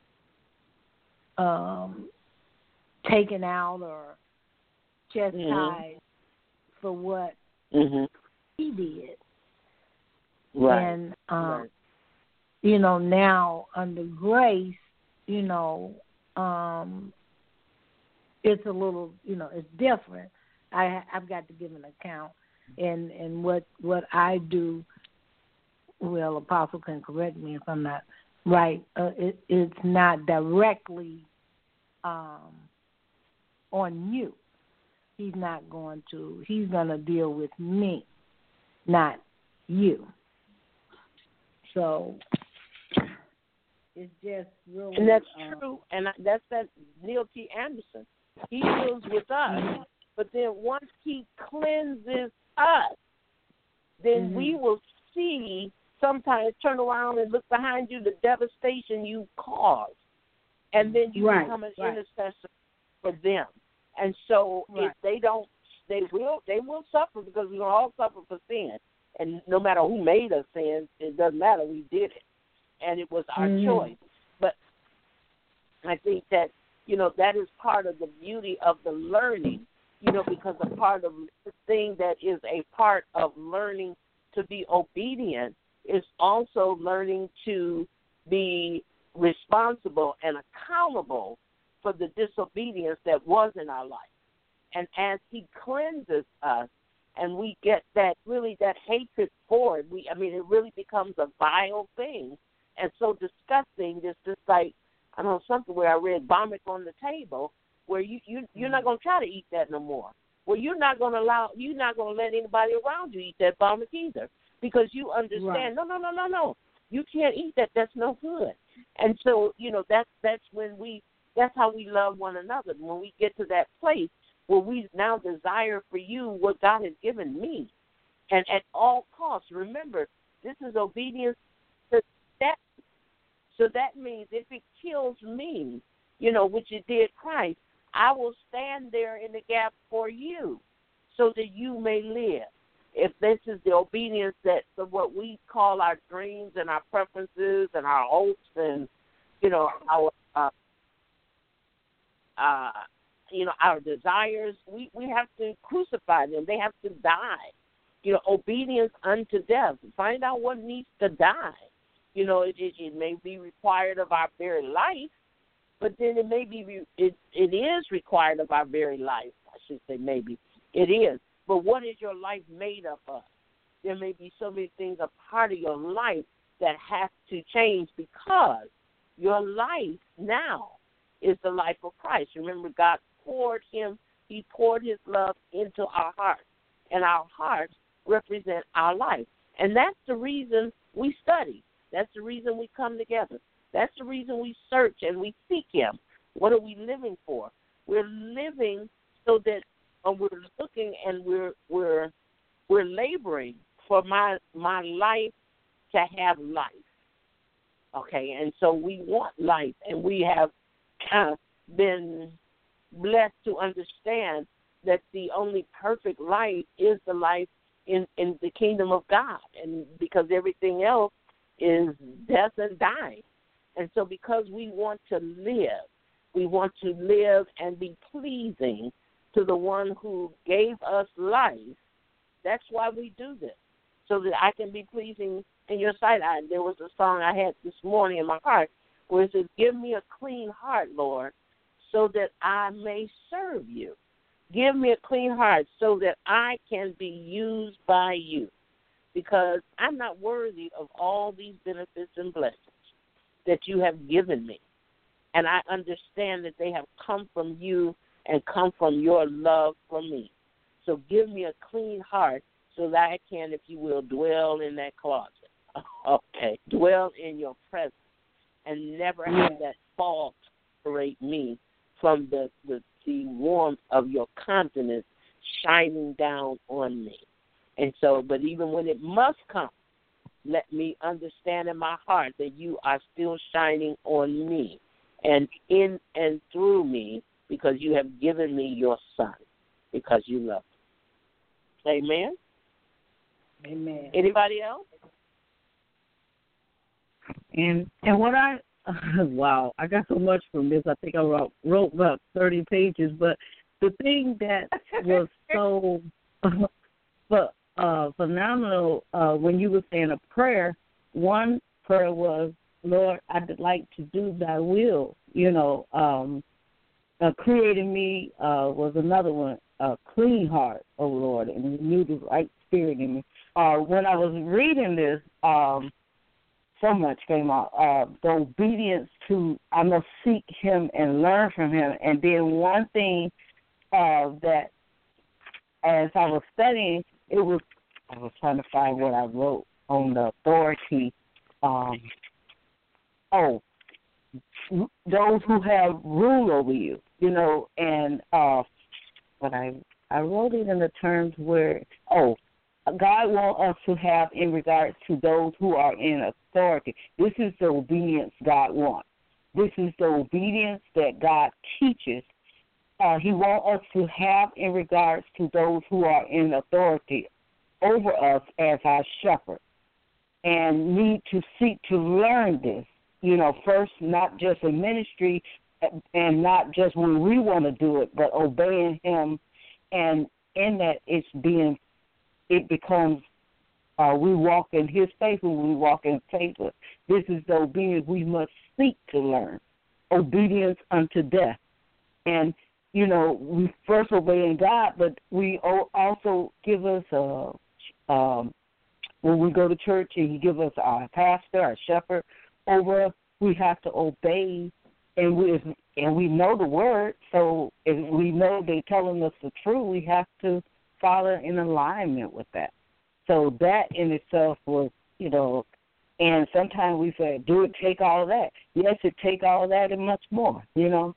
um, taken out or chastised mm-hmm. for what mm-hmm. he did. Right. And, um, right. you know, now under grace, you know, um, it's a little, you know, it's different. I, I've got to give an account. And, and what, what I do, well, Apostle can correct me if I'm not right, uh, it, it's not directly um, on you. He's not going to, he's going to deal with me, not you. So it's just really. And that's um, true. And I- that's that Neil T. Anderson. He deals with us. But then once he cleanses us, then Mhm. we will see, sometimes turn around and look behind you, the devastation you caused. And then you Right, become an right. intercessor for them. And so Right. if they don't, they will they will suffer, because we're going to all suffer for sin. And no matter who made us sin, it doesn't matter. We did it. And it was our Mhm. choice. But I think that, you know, that is part of the beauty of the learning, you know, because a part of the thing that is a part of learning to be obedient is also learning to be responsible and accountable for the disobedience that was in our life. And as he cleanses us and we get that, really that hatred for it, we, I mean, it really becomes a vile thing and so disgusting. It's just like, I don't know, something where I read vomit on the table, where you, you, you're not going to try to eat that no more. Well, you're not going to allow, you're not going to let anybody around you eat that vomit either, because you understand, Right. no, no, no, no, no, you can't eat that. That's no good. And so, you know, that's, that's when we, that's how we love one another. When we get to that place where we now desire for you what God has given me. And at all costs, remember, this is obedience to that. So that means if it kills me, you know, which it did Christ, I will stand there in the gap for you so that you may live. If this is the obedience that of what we call our dreams and our preferences and our hopes and, you know, our, uh, uh, you know, our desires, we, we have to crucify them. They have to die. You know, obedience unto death. Find out what needs to die. You know, it, it, it may be required of our very life, but then it may be, it, it is required of our very life. I should say maybe. It is. But what is your life made up of? There may be so many things a part of your life that has to change, because your life now is the life of Christ. Remember, God poured him, he poured his love into our hearts, and our hearts represent our life. And that's the reason we study. That's the reason we come together. That's the reason we search and we seek him. What are we living for? We're living so that uh, we're looking and we're we're we're laboring for my my life to have life. Okay, and so we want life, and we have uh, been blessed to understand that the only perfect life is the life in, in the kingdom of God, and because everything else is death and dying. And so because we want to live, we want to live and be pleasing to the one who gave us life, that's why we do this, so that I can be pleasing in your sight. I, there was a song I had this morning in my heart where it says, give me a clean heart, Lord, so that I may serve you. Give me a clean heart so that I can be used by you, because I'm not worthy of all these benefits and blessings that you have given me. And I understand that they have come from you and come from your love for me. So give me a clean heart so that I can, if you will, dwell in that closet. Okay, dwell in your presence and never have that fault separate me from the, the, the warmth of your countenance shining down on me. And so, but even when it must come, let me understand in my heart that you are still shining on me and in and through me, because you have given me your son, because you love me. Amen? Amen. Anybody else? And and what I wow, I got so much from this. I think I wrote, wrote about thirty pages. But the thing that was so but uh, phenomenal uh, when you were saying a prayer, one prayer was, Lord, I'd like to do thy will. You know, um, uh, creating me uh, was another one, a clean heart, oh Lord, and renew the right spirit in me. Uh, when I was reading this, um, so much came out. Uh, the obedience to, I must seek him and learn from him. And then one thing uh, that, as I was studying, it was, I was trying to find what I wrote on the authority um, oh, those who have rule over you, you know, and uh, but I I wrote it in the terms where, oh, God wants us to have in regards to those who are in authority. This is the obedience God wants. This is the obedience that God teaches. Uh, he wants us to have in regards to those who are in authority over us as our shepherd, and need to seek to learn this. You know, first, not just in ministry and not just when we want to do it, but obeying Him. And in that, it's being, it becomes, uh, we walk in His favor, we walk in favor. This is the obedience we must seek to learn, obedience unto death. And, you know, we first obeying God, but we also give us, a, um, when we go to church and He give us our pastor, our shepherd over us, we have to obey. And we and we know the word, so if we know they're telling us the truth, we have to follow in alignment with that. So that in itself was, you know, and sometimes we say, do it take all of that? Yes, it take all of that and much more, you know.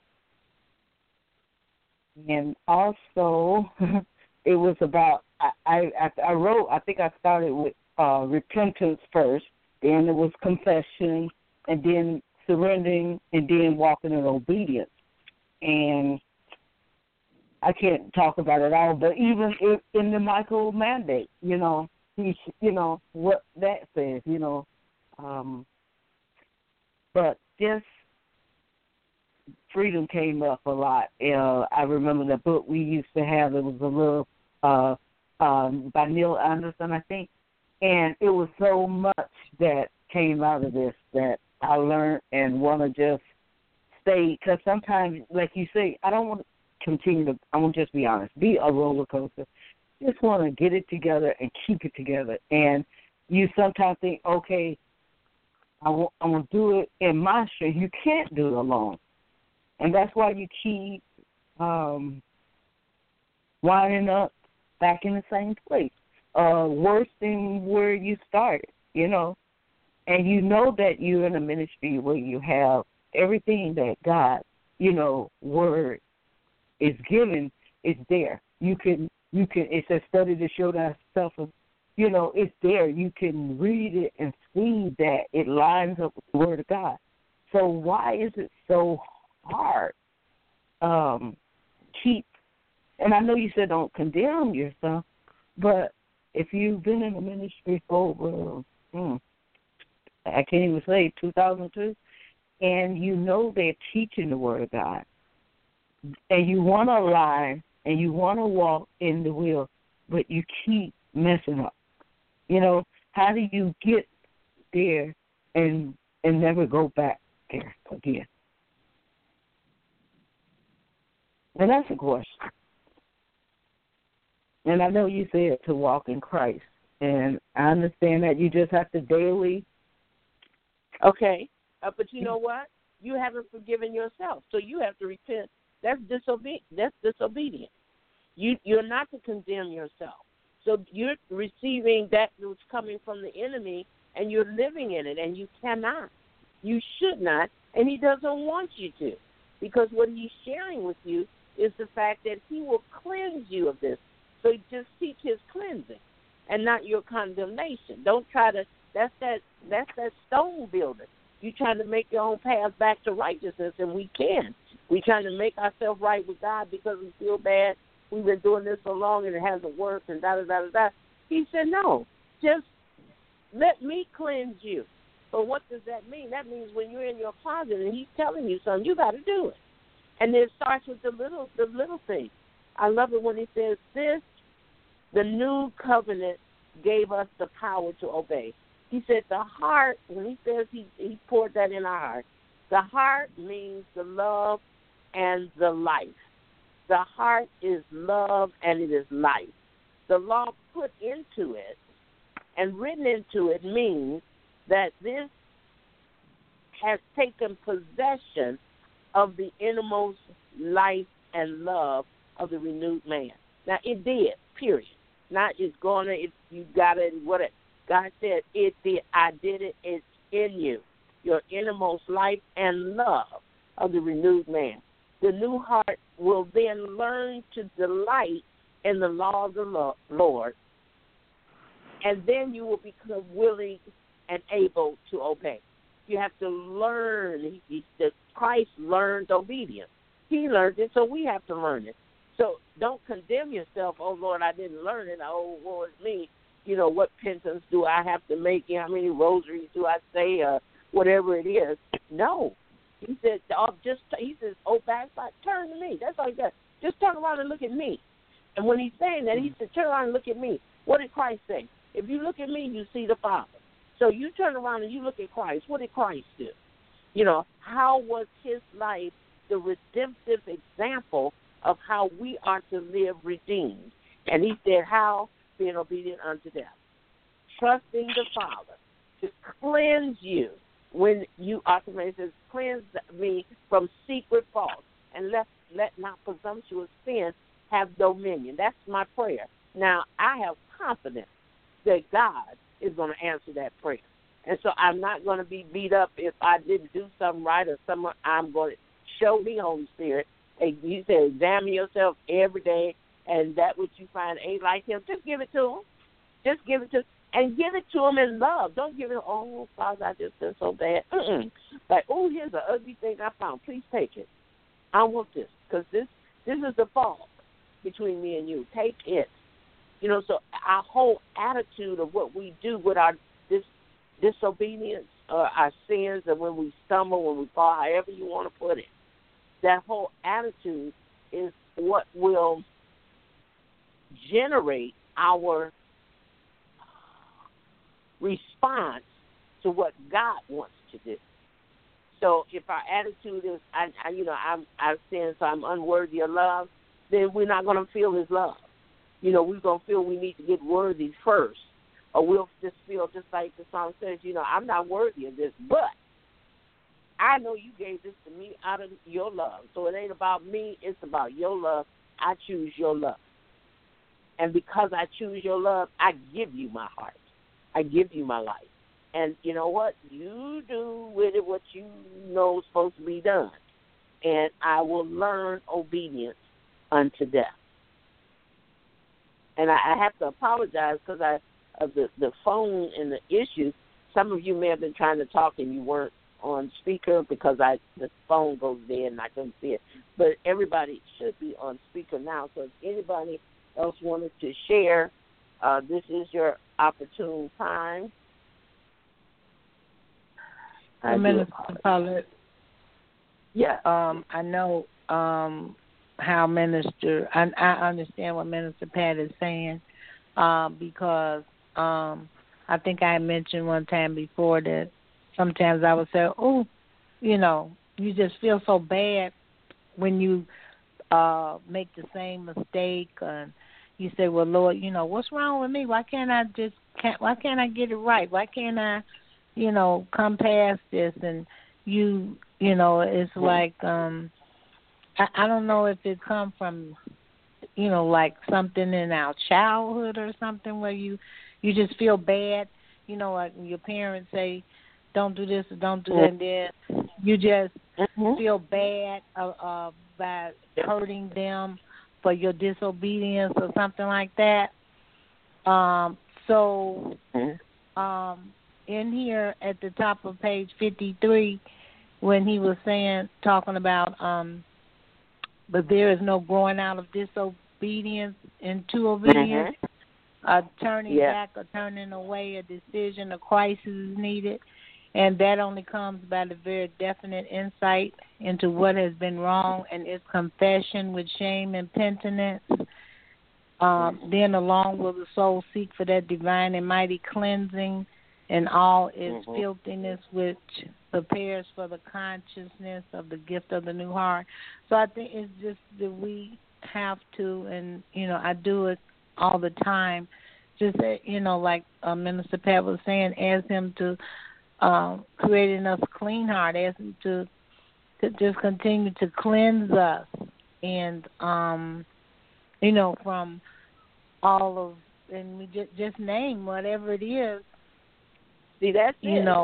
And also, it was about, I, I, I wrote, I think I started with uh, repentance first, then it was confession, and then surrendering, and then walking in obedience. And I can't talk about it all, but even in the Michael mandate, you know, he, you know what that says, you know. Um, but this freedom came up a lot. Uh, I remember the book we used to have. It was a little uh, um, by Neil Anderson, I think, and it was so much that came out of this that I learned and want to just stay, because sometimes, like you say, I don't want to continue to, I want to just be honest, be a roller coaster. Just want to get it together and keep it together. And you sometimes think, okay, I want, I want to do it in my strength. You can't do it alone. And that's why you keep um, winding up back in the same place, uh, worse than where you started, you know. And you know that you're in a ministry where you have everything that God, you know, word is given is there. You can, you can. It's a study to show thyself. You know, it's there. You can read it and see that it lines up with the word of God. So why is it so hard? Um, keep. And I know you said don't condemn yourself, but if you've been in the ministry for over, hmm, I can't even say two thousand two, and you know they're teaching the Word of God, and you want to align and you want to walk in the will, but you keep messing up. You know, how do you get there and and never go back there again? And that's a question. And I know you said to walk in Christ, and I understand that you just have to daily. Okay, uh, but you know what? You haven't forgiven yourself, so you have to repent. That's disobe- That's disobedience. You you're not to condemn yourself. So you're receiving that that's coming from the enemy, and you're living in it, and you cannot. You should not, and he doesn't want you to, because what he's sharing with you is the fact that he will cleanse you of this. So just seek his cleansing and not your condemnation. Don't try to, that's that that's that stone building. You're trying to make your own path back to righteousness, and we can. We're trying to make ourselves right with God because we feel bad. We've been doing this so long and it hasn't worked and da-da-da-da-da. He said, no, just let me cleanse you. But what does that mean? That means when you're in your closet and he's telling you something, you got to do it. And it starts with the little the little things. I love it when he says this, the new covenant gave us the power to obey. He said the heart, when he says he, he poured that in our heart, the heart means the love and the life. The heart is love and it is life. The law put into it and written into it means that this has taken possession of the innermost life and love of the renewed man. Now, it did, period. Not it's going to, if you got it, whatever. God said, it did, I did it, it's in you, your innermost life and love of the renewed man. The new heart will then learn to delight in the law of the Lord, and then you will become willing and able to obey. You have to learn. He, he, Christ learned obedience. He learned it, so we have to learn it. So don't condemn yourself, oh, Lord, I didn't learn it. Oh, Lord, me. You know, what penance do I have to make? How many rosaries do I say? Uh, whatever it is. No. He said, oh, just, he says, oh, backside, turn to me. That's all he does. Just turn around and look at me. And when he's saying that, he said, turn around and look at me. What did Christ say? If you look at me, you see the Father. So you turn around and you look at Christ. What did Christ do? You know, how was his life the redemptive example of how we are to live redeemed? And he said, how? Being obedient unto death. Trusting the Father to cleanse you when you are committed. He says, cleanse me from secret faults and let, let not presumptuous sin have dominion. That's my prayer. Now, I have confidence that God is going to answer that prayer. And so I'm not going to be beat up if I didn't do something right or something. I'm going to show me, Holy Spirit. And you said examine yourself every day, and that which you find ain't like him, just give it to him. Just give it to him. And give it to him in love. Don't give it, oh, Father, I just did so bad. Mm-mm. Like, oh, here's an ugly thing I found. Please take it. I want this because this, this is the fault between me and you. Take it. You know, so our whole attitude of what we do with our dis, disobedience or our sins, and when we stumble, when we fall, however you want to put it, that whole attitude is what will generate our response to what God wants to do. So if our attitude is, I, I you know, I'm, I've sinned, so I'm unworthy of love, then we're not going to feel his love. You know, we're going to feel we need to get worthy first. Or we'll just feel just like the song says, you know, I'm not worthy of this, but I know you gave this to me out of your love. So it ain't about me, it's about your love. I choose your love. And because I choose your love, I give you my heart. I give you my life. And you know what? You do with it what you know is supposed to be done. And I will learn obedience unto death. And I, I have to apologize because I of the, the phone and the issues. Some of you may have been trying to talk and you weren't on speaker because I the phone goes dead and I couldn't see it. But everybody should be on speaker now. So if anybody else wanted to share, uh, this is your opportune time. I Minister Paulette. Yeah. Um, I know um, how Minister, I, I understand what Minister Pat is saying uh, because um, I think I mentioned one time before that sometimes I would say, oh, you know, you just feel so bad when you uh, make the same mistake. And you say, well, Lord, you know, what's wrong with me? Why can't I just, can't, why can't I get it right? Why can't I, you know, come past this? And you, you know, it's like, um, I, I don't know if it come from, you know, like something in our childhood or something where you, you just feel bad, you know, like your parents say, don't do this or don't do that, and then you just mm-hmm. feel bad uh, uh, by hurting them for your disobedience or something like that. Um, so um, in here at the top of page fifty-three, when he was saying, talking about, um, but there is no growing out of disobedience into obedience, mm-hmm. uh, turning yeah. back or turning away, a decision, a crisis is needed. And that only comes by the very definite insight into what has been wrong and its confession with shame and penitence. Um, then along will the soul seek for that divine and mighty cleansing and all its mm-hmm. filthiness, which prepares for the consciousness of the gift of the new heart. So I think it's just that we have to, and, you know, I do it all the time, just, you know, like uh, Minister Pat was saying, ask him to Um, creating us a clean heart, ask him to to just continue to cleanse us, and um, you know, from all of, and we just just name whatever it is. See, that's you it. know,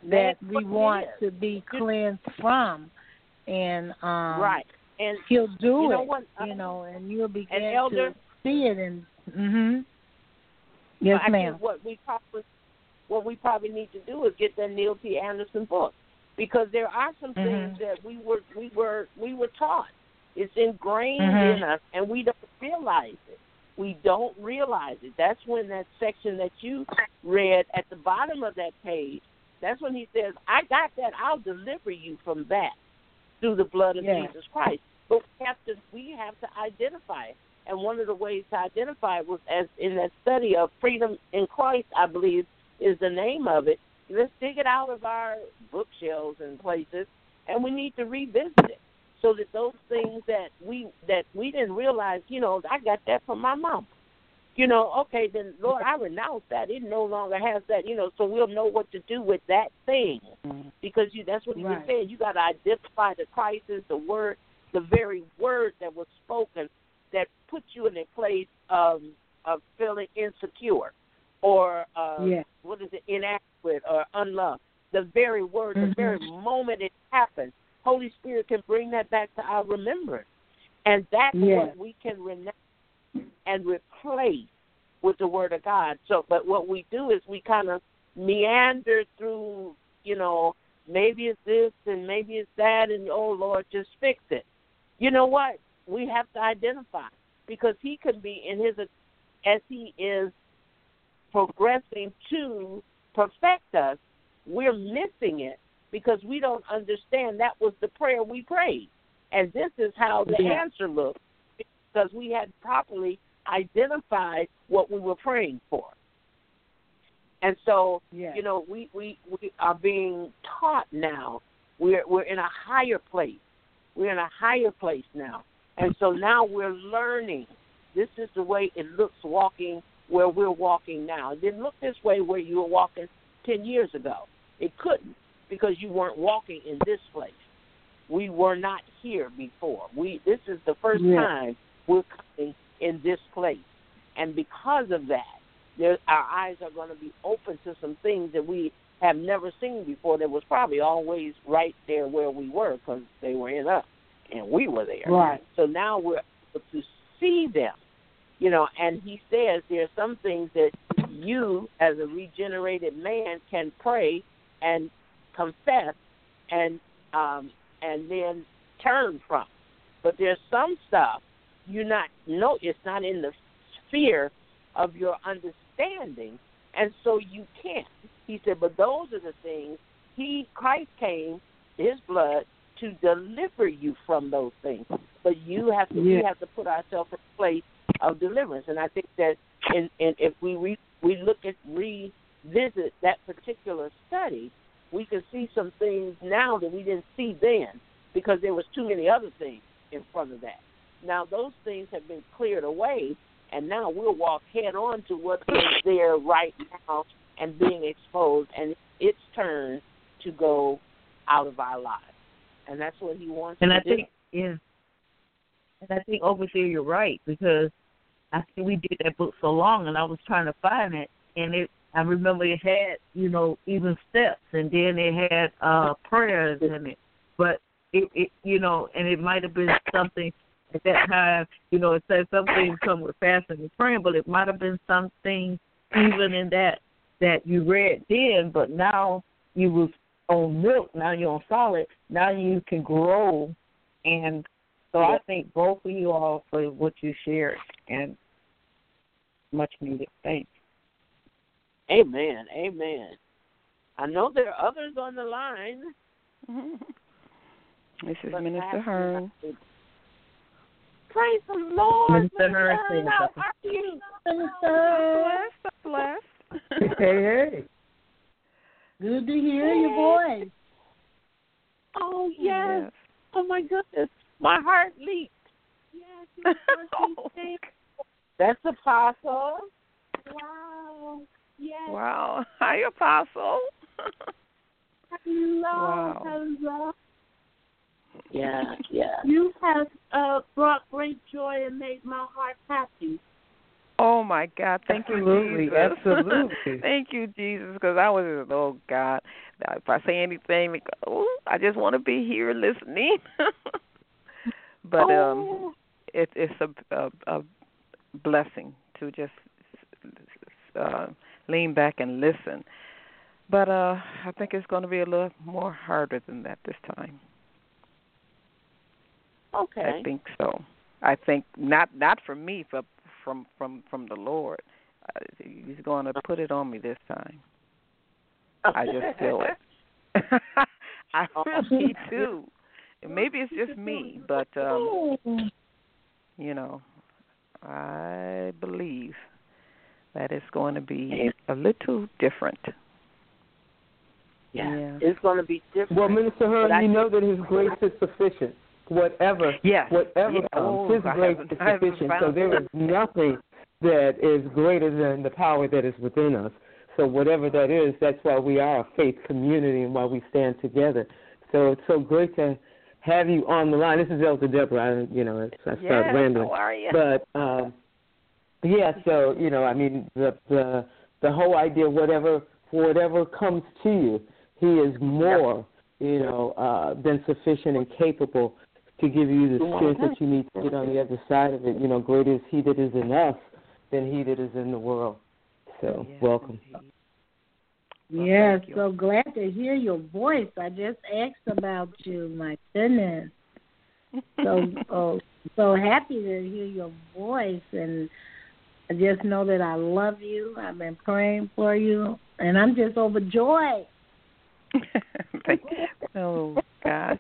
that That's we what want it to is. be cleansed from, and um, Right. And He'll do you know it, what, uh, you know, and you'll begin an elder, to see it. And mm-hmm. Yes, I ma'am. think what we probably what we probably need to do is get that Neil T. Anderson book, because there are some mm-hmm. things that we were we were we were taught. It's ingrained mm-hmm. in us, and we don't realize it. We don't realize it. That's when that section that you read at the bottom of that page, that's when he says, I got that. I'll deliver you from that through the blood of yes. Jesus Christ. But we have to we have to identify it. And one of the ways to identify it was, as in that study of Freedom in Christ, I believe is the name of it. Let's dig it out of our bookshelves and places, and we need to revisit it, so that those things that we that we didn't realize, you know, I got that from my mom. You know, okay, then, Lord, I renounce that. It no longer has that, you know, so we'll know what to do with that thing. Because you that's what he right. was saying. You got to identify the crisis, the word, the very word that was spoken that puts you in a place of, of feeling insecure or, uh, yeah. what is it, inadequate or unloved. The very word, mm-hmm. the very moment it happens, Holy Spirit can bring that back to our remembrance. And that's yeah. what we can renounce and replace with the Word of God. So, but what we do is we kind of meander through, you know, maybe it's this and maybe it's that, and, oh, Lord, just fix it. You know what? We have to identify, because he could be in his, as he is progressing to perfect us, we're missing it because we don't understand that was the prayer we prayed. And this is how the yeah. answer looked, because we had properly identified what we were praying for. And so, yeah. you know, we, we, we are being taught now. We're we're in a higher place. We're in a higher place now. And so now we're learning. This is the way it looks walking where we're walking now. It didn't look this way where you were walking ten years ago. It couldn't, because you weren't walking in this place. We were not here before. We This is the first yeah. time we're coming in this place. And because of that, there, our eyes are going to be open to some things that we have never seen before that was probably always right there where we were, because they were in us and we were there. Right. So now we're able to see them, you know, and he says there are some things that you as a regenerated man can pray and confess and um, and then turn from. But there's some stuff you not know, it's not in the sphere of your understanding, and so you can't. He said, but those are the things he Christ came, his blood, to deliver you from those things. But you have to yeah. we have to put ourselves in a place of deliverance. And I think that in, in if we re, we look at revisit that particular study, we can see some things now that we didn't see then, because there was too many other things in front of that. Now those things have been cleared away, and now we'll walk head on to what is there right now and being exposed, and it's turn to go out of our lives. And that's what he wants and to I do. think, yeah. And I think, Overseer, you're right, because I think we did that book so long, and I was trying to find it, and it. I remember it had, you know, even steps, and then it had uh, prayers in it. But, it, it, you know, and it might have been something at that time, you know, it says some things come with fasting and praying, but it might have been something even in that that you read then, but now you was on milk, now you're on solid, now you can grow. And so I thank both of you all for what you shared, and much needed. Thanks. Amen. Amen. I know there are others on the line. This is Minister Hearn. Praise the Lord. Minister Hearn, How are you? Blessed, blessed. Hey, hey. Good to hear your voice. Oh, yes. yes. Oh, my goodness. My heart leaped. Yes. Oh. That's Apostle. Wow. Yes. Wow. Hi, Apostle. Hello. Wow. Hello. Yeah, yeah. You have uh, brought great joy and made my heart happy. Oh my God! Thank absolutely, you, Jesus. Absolutely. Thank you, Jesus, because I was, oh God, if I say anything, oh, I just want to be here listening. But um, Oh, it, it's a, a, a blessing to just uh, lean back and listen. But uh, I think it's going to be a little more harder than that this time. okay. I think so. I think not not for me, but from from from the Lord. Uh, he's going to put it on me this time. I just feel it. I really do. Maybe it's just me, but um, you know, I believe that it's going to be a little different. Yeah, Yeah. it's going to be different. Well, Minister Hearn, I you know that His grace is sufficient. Whatever, yes. whatever Yeah. comes, Oh, His I grace haven't- is I haven't sufficient. found So there is nothing that is greater than the power that is within us. So whatever that is, that's why we are a faith community and why we stand together. So it's so great to have you on the line. This is Elder Deborah. I, you know, I start yes, rambling. how are you? But um, yeah, so you know, I mean, the the the whole idea, whatever whatever comes to you, He is more, you know, uh, than sufficient and capable to give you the strength that you need to get on the other side of it. You know, greater is He that is in us than he that is in the world. So, yes, welcome. indeed. Well, yes, thank you. so glad to hear your voice. I just asked about you. My goodness. So oh, so happy to hear your voice, and I just know that I love you. I've been praying for you, and I'm just overjoyed. Thank you. Oh, gosh.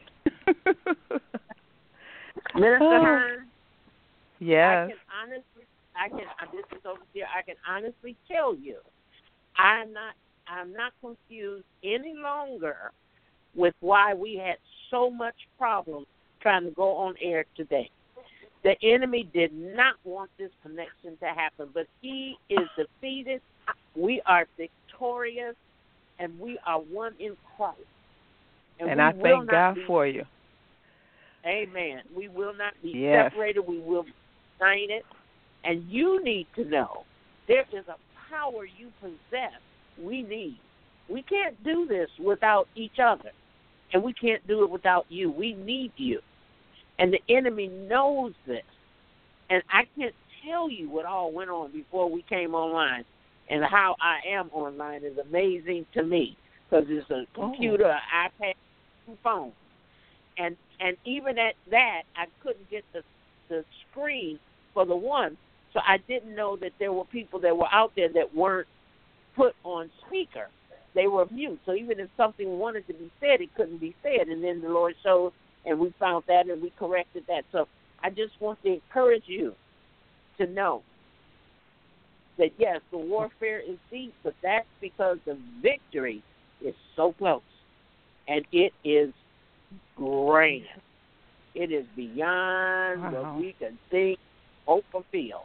Minister Oh. Hearn, Yes. I can honestly, I can. This is over here. I can honestly tell you, I'm not. I'm not confused any longer with why we had so much problem trying to go on air today. The enemy did not want this connection to happen, but he is defeated. We are victorious, and we are one in Christ. And, we I will thank not God be, for you. Amen. We will not be Yes. separated. We will be united. And you need to know there is a power you possess we need. We can't do this without each other, and we can't do it without you. We need you. And the enemy knows this. And I can't tell you what all went on before we came online, and how I am online is amazing to me, because it's a computer, an iPad, and phone. And and even at that, I couldn't get the the screen for the one, so I didn't know that there were people that were out there that weren't put on speaker. They were mute. So even if something wanted to be said, it couldn't be said. And then the Lord showed, and we found that, and we corrected that. So I just want to encourage you to know that, yes, the warfare is deep, but that's because the victory is so close. And it is grand. It is beyond Wow. what we can think, hope, or feel.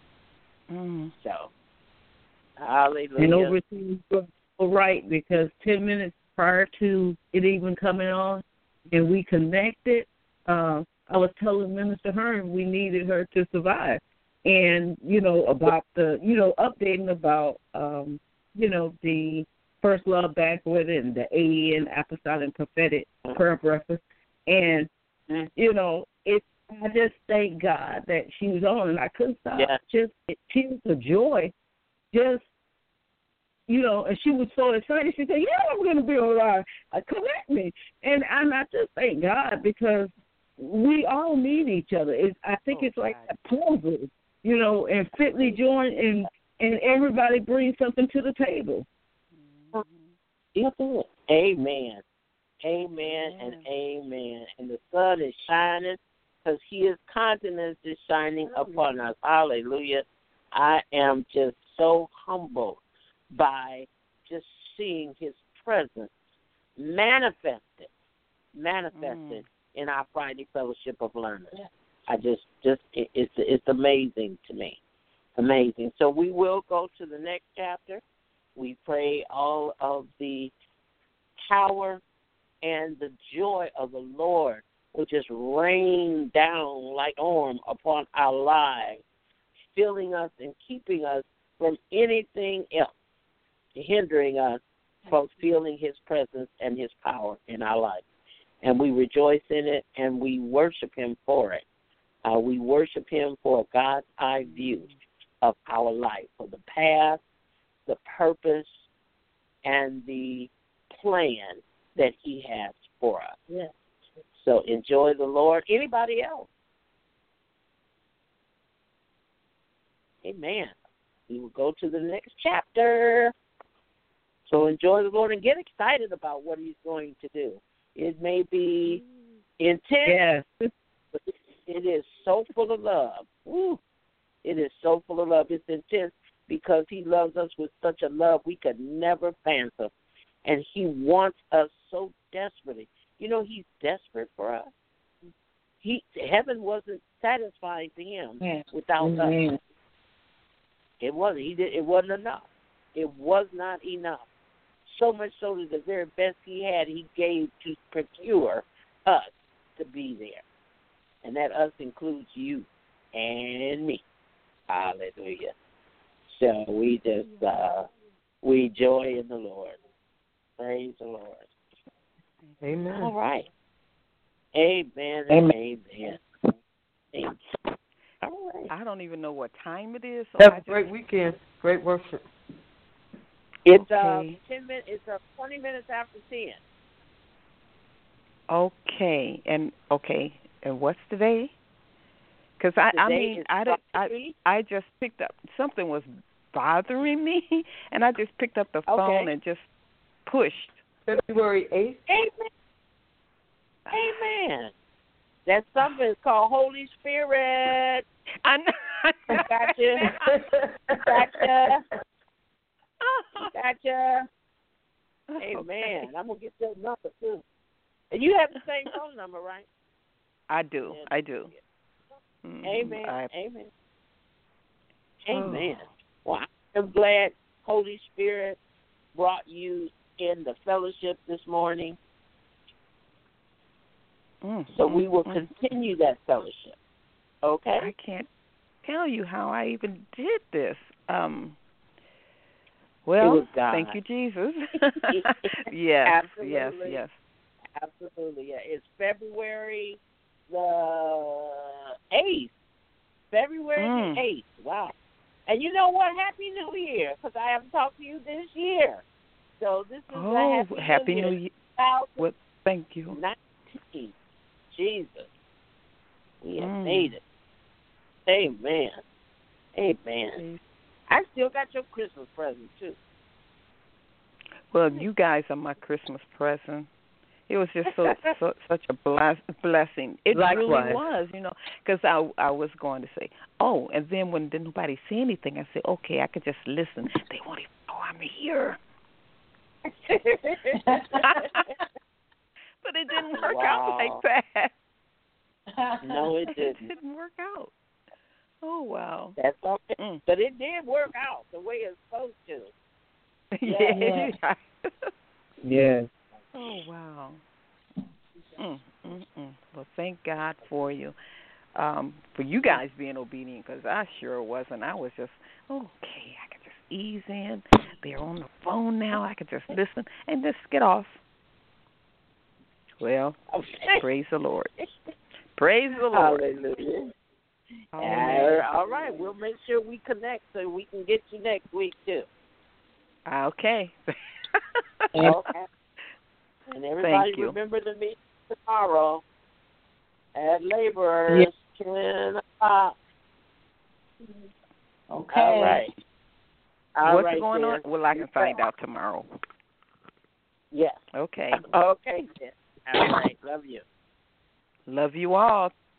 Mm. So, hallelujah. And overseas, right, because ten minutes prior to it even coming on, and we connected, uh, I was telling Minister Hearn we needed her to survive. And, you know, about the, you know, updating about, um, you know, the First Love Banquet and the A E N Apostolic and Prophetic Prayer Breakfast. And, you know, it, I just thank God that she was on, and I couldn't stop. Yeah. Just tears of joy. Just, you know, and she was so excited. She said, yeah, I'm going to be online. Uh, correct me. And, and I just thank God, because we all need each other. It's, I think Oh, it's like God. a puzzle, you know, and fitly joined, and, and everybody brings something to the table. Mm-hmm. Amen. Amen and amen. And the sun is shining because his countenance is shining upon us. Hallelujah. I am just so humbled by just seeing his presence manifested, manifested mm. in our Friday Fellowship of Learners. I just, just it, it's it's amazing to me. Amazing. So we will go to the next chapter. We pray all of the power and the joy of the Lord will just rain down like arm upon our lives, filling us and keeping us from anything else, hindering us from feeling his presence and his power in our life. And we rejoice in it, and we worship him for it. Uh, we worship him for God's eye view of our life, for the path, the purpose, and the plan that he has for us. Yes. So enjoy the Lord. Anybody else? Amen. We will go to the next chapter. So enjoy the Lord and get excited about what he's going to do. It may be intense, Yes. but it is so full of love. Woo. It is so full of love. It's intense because he loves us with such a love we could never fathom. And he wants us so desperately. You know, he's desperate for us. He Heaven wasn't satisfying to him Yes. without Amen. us. It wasn't. He did. It wasn't enough. It was not enough. So much so that the very best he had, he gave to procure us to be there. And that us includes you and me. Hallelujah. So we just, uh, we joy in the Lord. Praise the Lord. Amen. All right. Amen and amen. Amen. All right. I don't even know what time it is. So Have I a just, great weekend. Great worship. It's Okay. uh ten minutes. It's uh twenty minutes after ten. Okay, and okay, and what's today? Because I, I Today mean, is I, did, I, Friday. I just picked up something was bothering me, and I just picked up the phone Okay. and just pushed. February eighth. Amen. Amen. That's something it's called Holy Spirit. I know. Gotcha. Gotcha. Gotcha. Amen. I'm gonna get that number too. And you have the same phone number, right? I do. Yeah. I do. Mm, Amen. I, Amen. Oh. Amen. Well, I'm glad Holy Spirit brought you in the fellowship this morning. mm, So mm, we will mm. continue that fellowship. Okay? I can't tell you how I even did this. Um. Well, was God. thank you, Jesus. yes, Absolutely. yes, yes. Absolutely. Yeah. It's February the eighth. February Mm. the eighth. Wow. And you know what? Happy New Year, because I haven't talked to you this year. So this is Oh, a Happy, Happy New New Year. Year. twenty Well, thank you. nineteen. Jesus. We have Mm. made it. Amen. Amen. I still got your Christmas present, too. Well, you guys are my Christmas present. It was just so, so such a bless, blessing. It Likewise. really was, you know, because I I was going to say, oh, and then when did nobody say anything, I said, okay, I could just listen. They won't even know I'm here. But it didn't work Wow. out like that. No, it didn't. It didn't work out. Oh, wow. That's okay. Mm. But it did work out the way it's supposed to. Yeah. Yes. Oh, wow. Mm, mm, mm. Well, thank God for you, um, for you guys being obedient, because I sure wasn't. I was just, okay, I could just ease in. They're on the phone now. I could just listen and just get off. Well, praise the Lord. Praise the Lord. Hallelujah. Amen. Uh, all right, we'll make sure we connect so we can get you next week, too. Okay. Okay. And everybody Thank you. remember to meet tomorrow at Laborers, Yeah. ten o'clock. Okay. All right. All What's right, going on? then. Well, I can find out tomorrow. Yes. Okay. Okay, then. All right. Love you. Love you all.